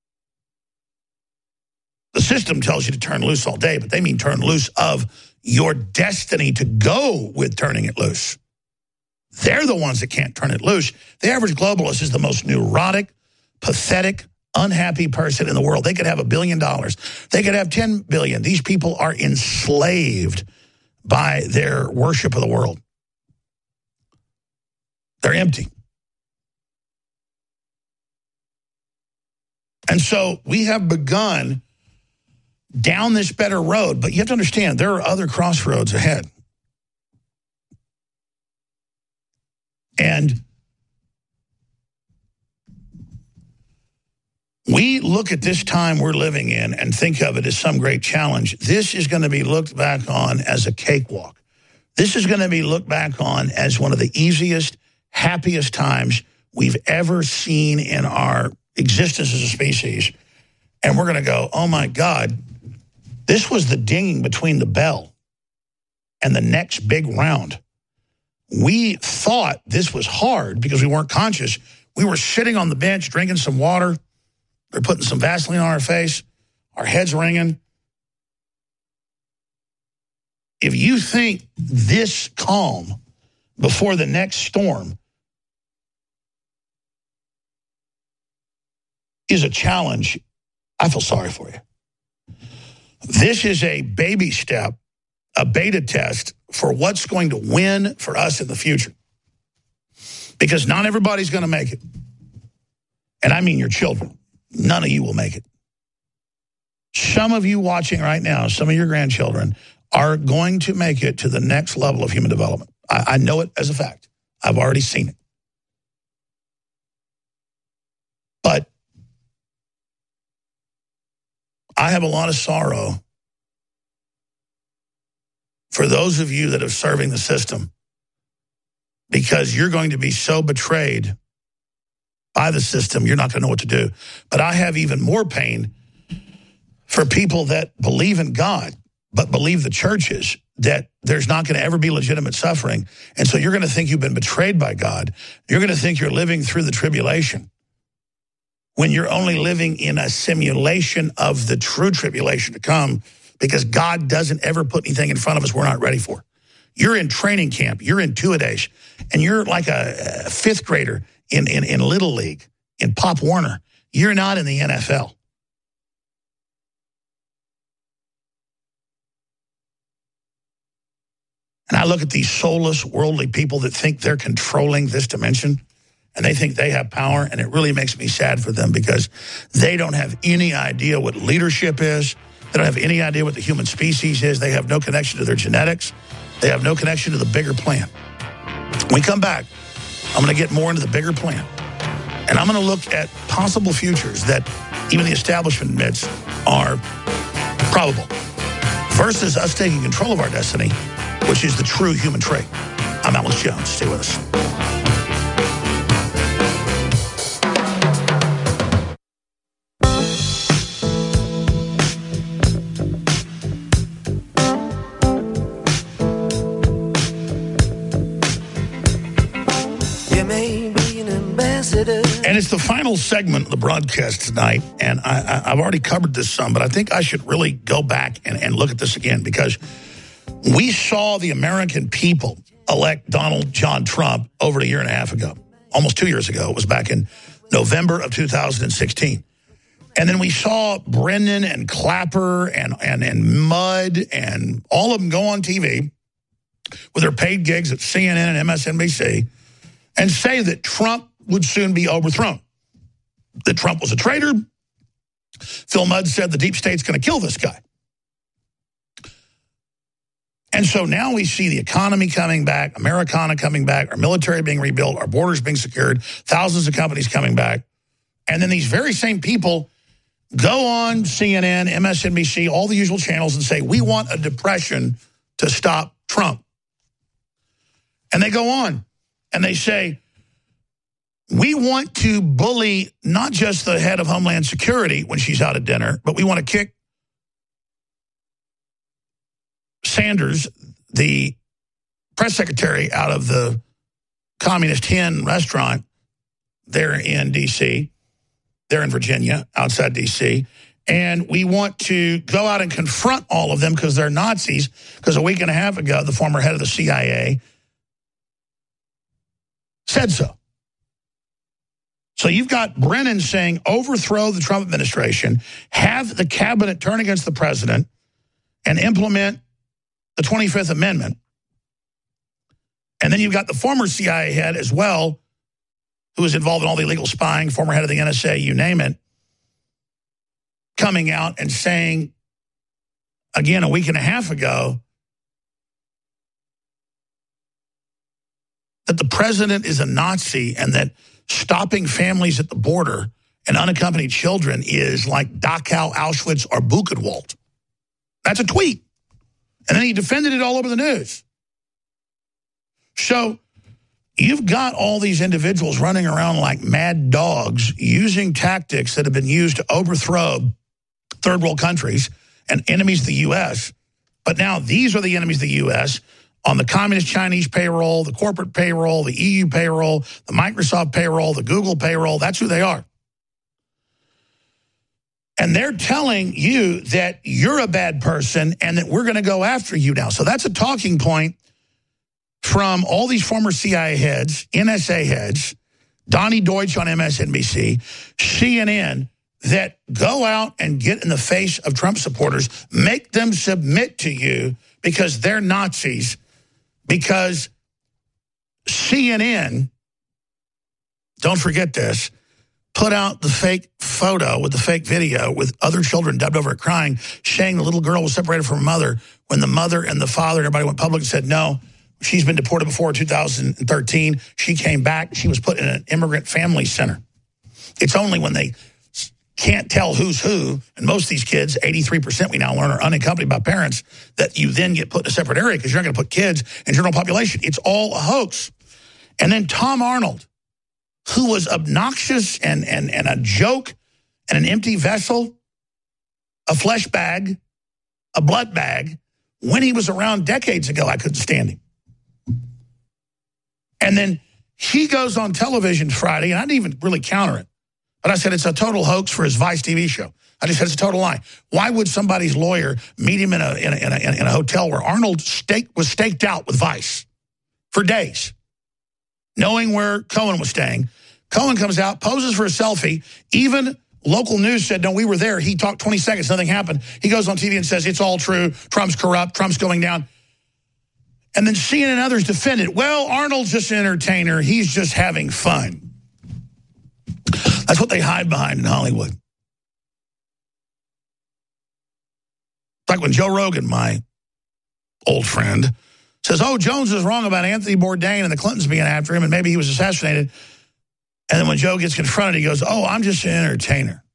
The system tells you to turn loose all day, but they mean turn loose of your destiny to go with turning it loose. They're the ones that can't turn it loose. The average globalist is the most neurotic, pathetic, unhappy person in the world. They could have a billion dollars. They could have ten billion. These people are enslaved by their worship of the world. They're empty. And so we have begun down this better road, but you have to understand there are other crossroads ahead. And We look at this time we're living in and think of it as some great challenge. This is going to be looked back on as a cakewalk. This is going to be looked back on as one of the easiest, happiest times we've ever seen in our existence as a species. And we're going to go, oh, my God, this was the dinging between the bell and the next big round. We thought this was hard because we weren't conscious. We were sitting on the bench, drinking some water. They're putting some Vaseline on our face. Our heads ringing. If you think this calm before the next storm is a challenge, I feel sorry for you. This is a baby step, a beta test for what's going to win for us in the future. Because not everybody's going to make it. And I mean your children. None of you will make it. Some of you watching right now, some of your grandchildren, are going to make it to the next level of human development. I, I know it as a fact. I've already seen it. But I have a lot of sorrow for those of you that are serving the system, because you're going to be so betrayed by the system, you're not going to know what to do. But I have even more pain for people that believe in God, but believe the churches, that there's not going to ever be legitimate suffering. And so you're going to think you've been betrayed by God. You're going to think you're living through the tribulation when you're only living in a simulation of the true tribulation to come, because God doesn't ever put anything in front of us we're not ready for. You're in training camp. You're in two-a-days. And you're like a, a fifth grader in, in, in Little League, in Pop Warner. You're not in the N F L. And I look at these soulless, worldly people that think they're controlling this dimension, and they think they have power, and it really makes me sad for them, because they don't have any idea what leadership is. They don't have any idea what the human species is. They have no connection to their genetics. They have no connection to the bigger plan. When we come back, I'm going to get more into the bigger plan. And I'm going to look at possible futures that even the establishment admits are probable, versus us taking control of our destiny, which is the true human trait. I'm Alex Jones. Stay with us. And it's the final segment of the broadcast tonight, and I, I, I've already covered this some, but I think I should really go back and, and look at this again, because we saw the American people elect Donald John Trump over a year and a half ago, almost two years ago. It was back in November of two thousand sixteen. And then we saw Brennan and Clapper and, and, and Mudd and all of them go on T V with their paid gigs at C N N and M S N B C and say that Trump would soon be overthrown, that Trump was a traitor. Phil Mudd said the deep state's going to kill this guy. And so now we see the economy coming back, Americana coming back, our military being rebuilt, our borders being secured, thousands of companies coming back. And then these very same people go on C N N, M S N B C, all the usual channels and say, we want a depression to stop Trump. And they go on and they say, we want to bully not just the head of Homeland Security when she's out at dinner, but we want to kick Sanders, the press secretary, out of the Communist Hen restaurant there in D C, there in Virginia, outside D C. And we want to go out and confront all of them because they're Nazis, because a week and a half ago, the former head of the C I A said so. So you've got Brennan saying overthrow the Trump administration, have the cabinet turn against the president, and implement the twenty-fifth Amendment. And then you've got the former C I A head as well, who was involved in all the illegal spying, former head of the N S A, you name it, coming out and saying, again, a week and a half ago, that the president is a Nazi and that stopping families at the border and unaccompanied children is like Dachau, Auschwitz, or Buchenwald. That's a tweet. And then he defended it all over the news. So you've got all these individuals running around like mad dogs using tactics that have been used to overthrow third world countries and enemies of the U S. But now these are the enemies of the U S on the communist Chinese payroll, the corporate payroll, the E U payroll, the Microsoft payroll, the Google payroll. That's who they are. And they're telling you that you're a bad person and that we're going to go after you now. So that's a talking point from all these former C I A heads, N S A heads, Donnie Deutsch on M S N B C, C N N, that go out and get in the face of Trump supporters, make them submit to you because they're Nazis, because C N N, don't forget this, put out the fake photo with the fake video with other children dubbed over it crying, saying the little girl was separated from her mother when the mother and the father, everybody went public and said, no, she's been deported before two thousand thirteen. She came back. She was put in an immigrant family center. It's only when they can't tell who's who, and most of these kids, eighty-three percent we now learn are unaccompanied by parents, that you then get put in a separate area because you're not going to put kids in general population. It's all a hoax. And then Tom Arnold, who was obnoxious and, and, and a joke and an empty vessel, a flesh bag, a blood bag, when he was around decades ago, I couldn't stand him. And then he goes on television Friday, and I didn't even really counter it. But I said it's a total hoax for his Vice T V show. I just said it's a total lie. Why would somebody's lawyer meet him in a, in a, in a, in a hotel where Arnold staked, was staked out with Vice for days, knowing where Cohen was staying? Cohen comes out, poses for a selfie. Even local news said, no, we were there. He talked twenty seconds, nothing happened. He goes on T V and says, it's all true. Trump's corrupt. Trump's going down. And then C N N and others defend it. Well, Arnold's just an entertainer. He's just having fun. That's what they hide behind in Hollywood. It's like when Joe Rogan, my old friend, says, oh, Jones is wrong about Anthony Bourdain and the Clintons being after him, and maybe he was assassinated. And then when Joe gets confronted, he goes, oh, I'm just an entertainer.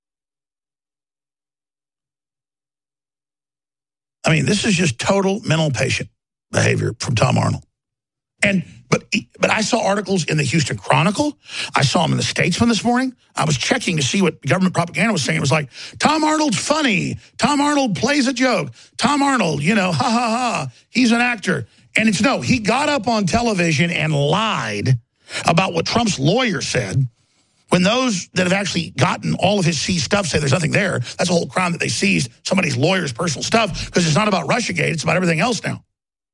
I mean, this is just total mental patient behavior from Tom Arnold. And but but I saw articles in the Houston Chronicle. I saw them in the Statesman this morning. I was checking to see what government propaganda was saying. It was like, Tom Arnold's funny. Tom Arnold plays a joke. Tom Arnold, you know, ha, ha, ha. He's an actor. And it's no, he got up on television and lied about what Trump's lawyer said when those that have actually gotten all of his seized stuff say there's nothing there. That's a whole crime that they seized somebody's lawyer's personal stuff because it's not about Russiagate. It's about everything else now.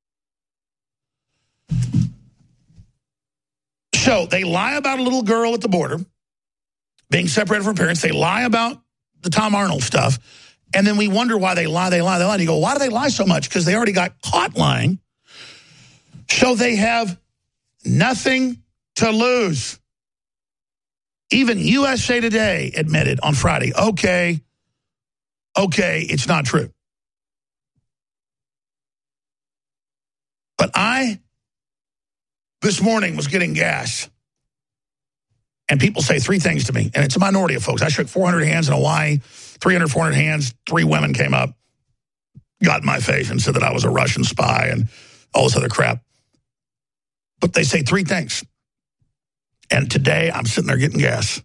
So they lie about a little girl at the border being separated from parents. They lie about the Tom Arnold stuff. And then we wonder why they lie, they lie, they lie. And you go, why do they lie so much? Because they already got caught lying. So they have nothing to lose. Even U S A Today admitted on Friday, okay, okay, it's not true. But I, this morning, was getting gas. And people say three things to me. And it's a minority of folks. I shook four hundred hands in Hawaii, three hundred, four hundred hands. Three women came up, got in my face and said that I was a Russian spy and all this other crap. But they say three things. And today, I'm sitting there getting gas.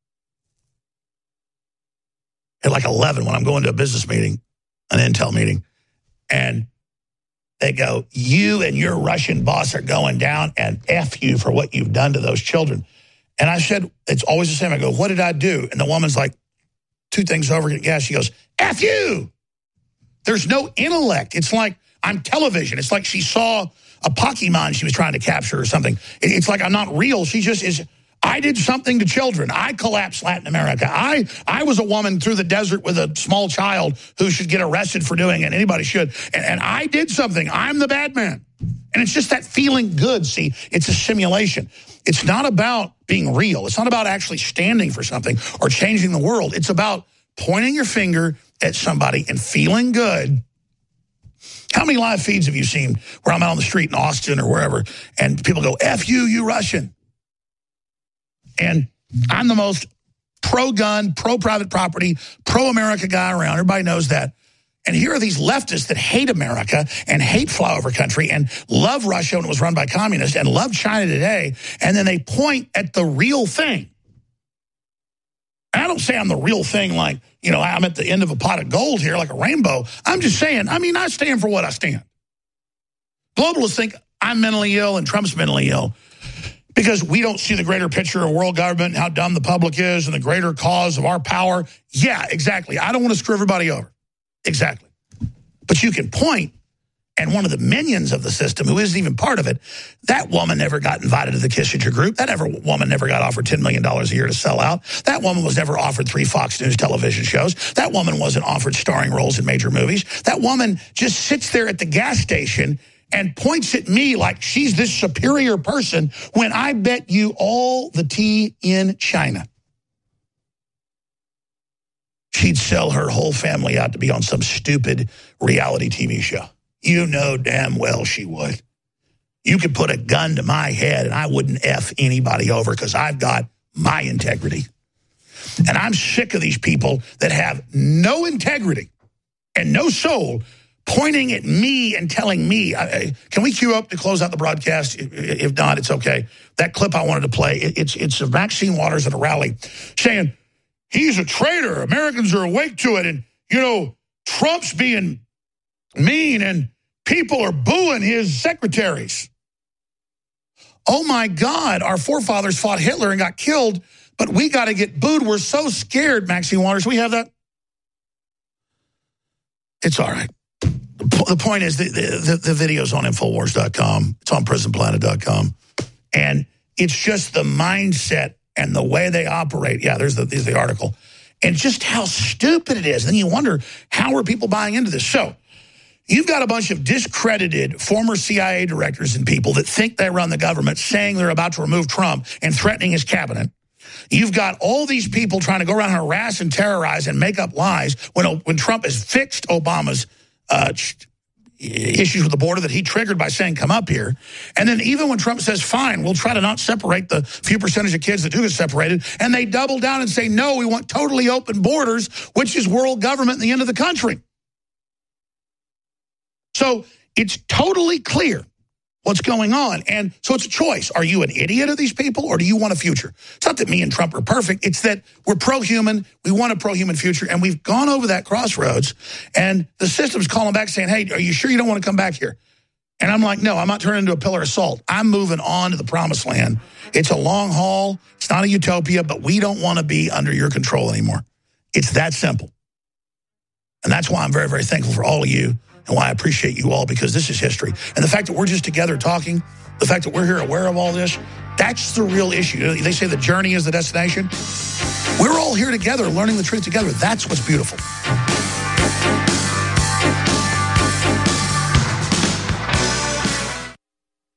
At like eleven, when I'm going to a business meeting, an Intel meeting, and they go, you and your Russian boss are going down, and F you for what you've done to those children. And I said, it's always the same. I go, what did I do? And the woman's like, two things over, getting gas. She goes, F you. There's no intellect. It's like I'm television. It's like she saw a Pokemon she was trying to capture or something. It's like I'm not real. She just is. I did something to children. I collapsed Latin America. I I was a woman through the desert with a small child who should get arrested for doing it. Anybody should. And, and I did something. I'm the bad man. And it's just that feeling good. See, it's a simulation. It's not about being real. It's not about actually standing for something or changing the world. It's about pointing your finger at somebody and feeling good. How many live feeds have you seen where I'm out on the street in Austin or wherever, and people go, F you, you Russian. And I'm the most pro-gun, pro-private property, pro-America guy around. Everybody knows that. And here are these leftists that hate America and hate flyover country and love Russia when it was run by communists and love China today, and then they point at the real thing. And I don't say I'm the real thing like, you know, I'm at the end of a pot of gold here like a rainbow. I'm just saying, I mean, I stand for what I stand. Globalists think I'm mentally ill and Trump's mentally ill because we don't see the greater picture of world government and how dumb the public is and the greater cause of our power. Yeah, exactly. I don't want to screw everybody over. Exactly. But you can point, and one of the minions of the system, who isn't even part of it, that woman never got invited to the Kissinger group. That ever, woman never got offered ten million dollars a year to sell out. That woman was never offered three Fox News television shows. That woman wasn't offered starring roles in major movies. That woman just sits there at the gas station and points at me like she's this superior person when I bet you all the tea in China she'd sell her whole family out to be on some stupid reality T V show. You know damn well she would. You could put a gun to my head and I wouldn't F anybody over because I've got my integrity. And I'm sick of these people that have no integrity and no soul pointing at me and telling me, uh, can we queue up to close out the broadcast? If not, it's okay. That clip I wanted to play, it's, it's of Maxine Waters at a rally saying, he's a traitor. Americans are awake to it. And, you know, Trump's being mean and people are booing his secretaries. Oh, my God. Our forefathers fought Hitler and got killed, but we got to get booed. We're so scared, Maxine Waters. We have that? It's all right. The point is, the, the, the video's on Infowars dot com. It's on Prison Planet dot com. And it's just the mindset and the way they operate. Yeah, there's the, there's the article. And just how stupid it is. Then you wonder, how are people buying into this? So you've got a bunch of discredited former C I A directors and people that think they run the government saying they're about to remove Trump and threatening his cabinet. You've got all these people trying to go around and harass and terrorize and make up lies when, when Trump has fixed Obama's uh, issues with the border that he triggered by saying, come up here. And then even when Trump says, fine, we'll try to not separate the few percentage of kids that do get separated, and they double down and say, no, we want totally open borders, which is world government and the end of the country. So it's totally clear what's going on. And so it's a choice. Are you an idiot of these people, or do you want a future? It's not that me and Trump are perfect. It's that we're pro-human. We want a pro-human future. And we've gone over that crossroads. And the system's calling back saying, hey, are you sure you don't want to come back here? And I'm like, no, I'm not turning into a pillar of salt. I'm moving on to the promised land. It's a long haul. It's not a utopia, but we don't want to be under your control anymore. It's that simple. And that's why I'm very, very thankful for all of you. And why I appreciate you all, because this is history. And the fact that we're just together talking, the fact that we're here aware of all this, that's the real issue. They say the journey is the destination. We're all here together learning the truth together. That's what's beautiful.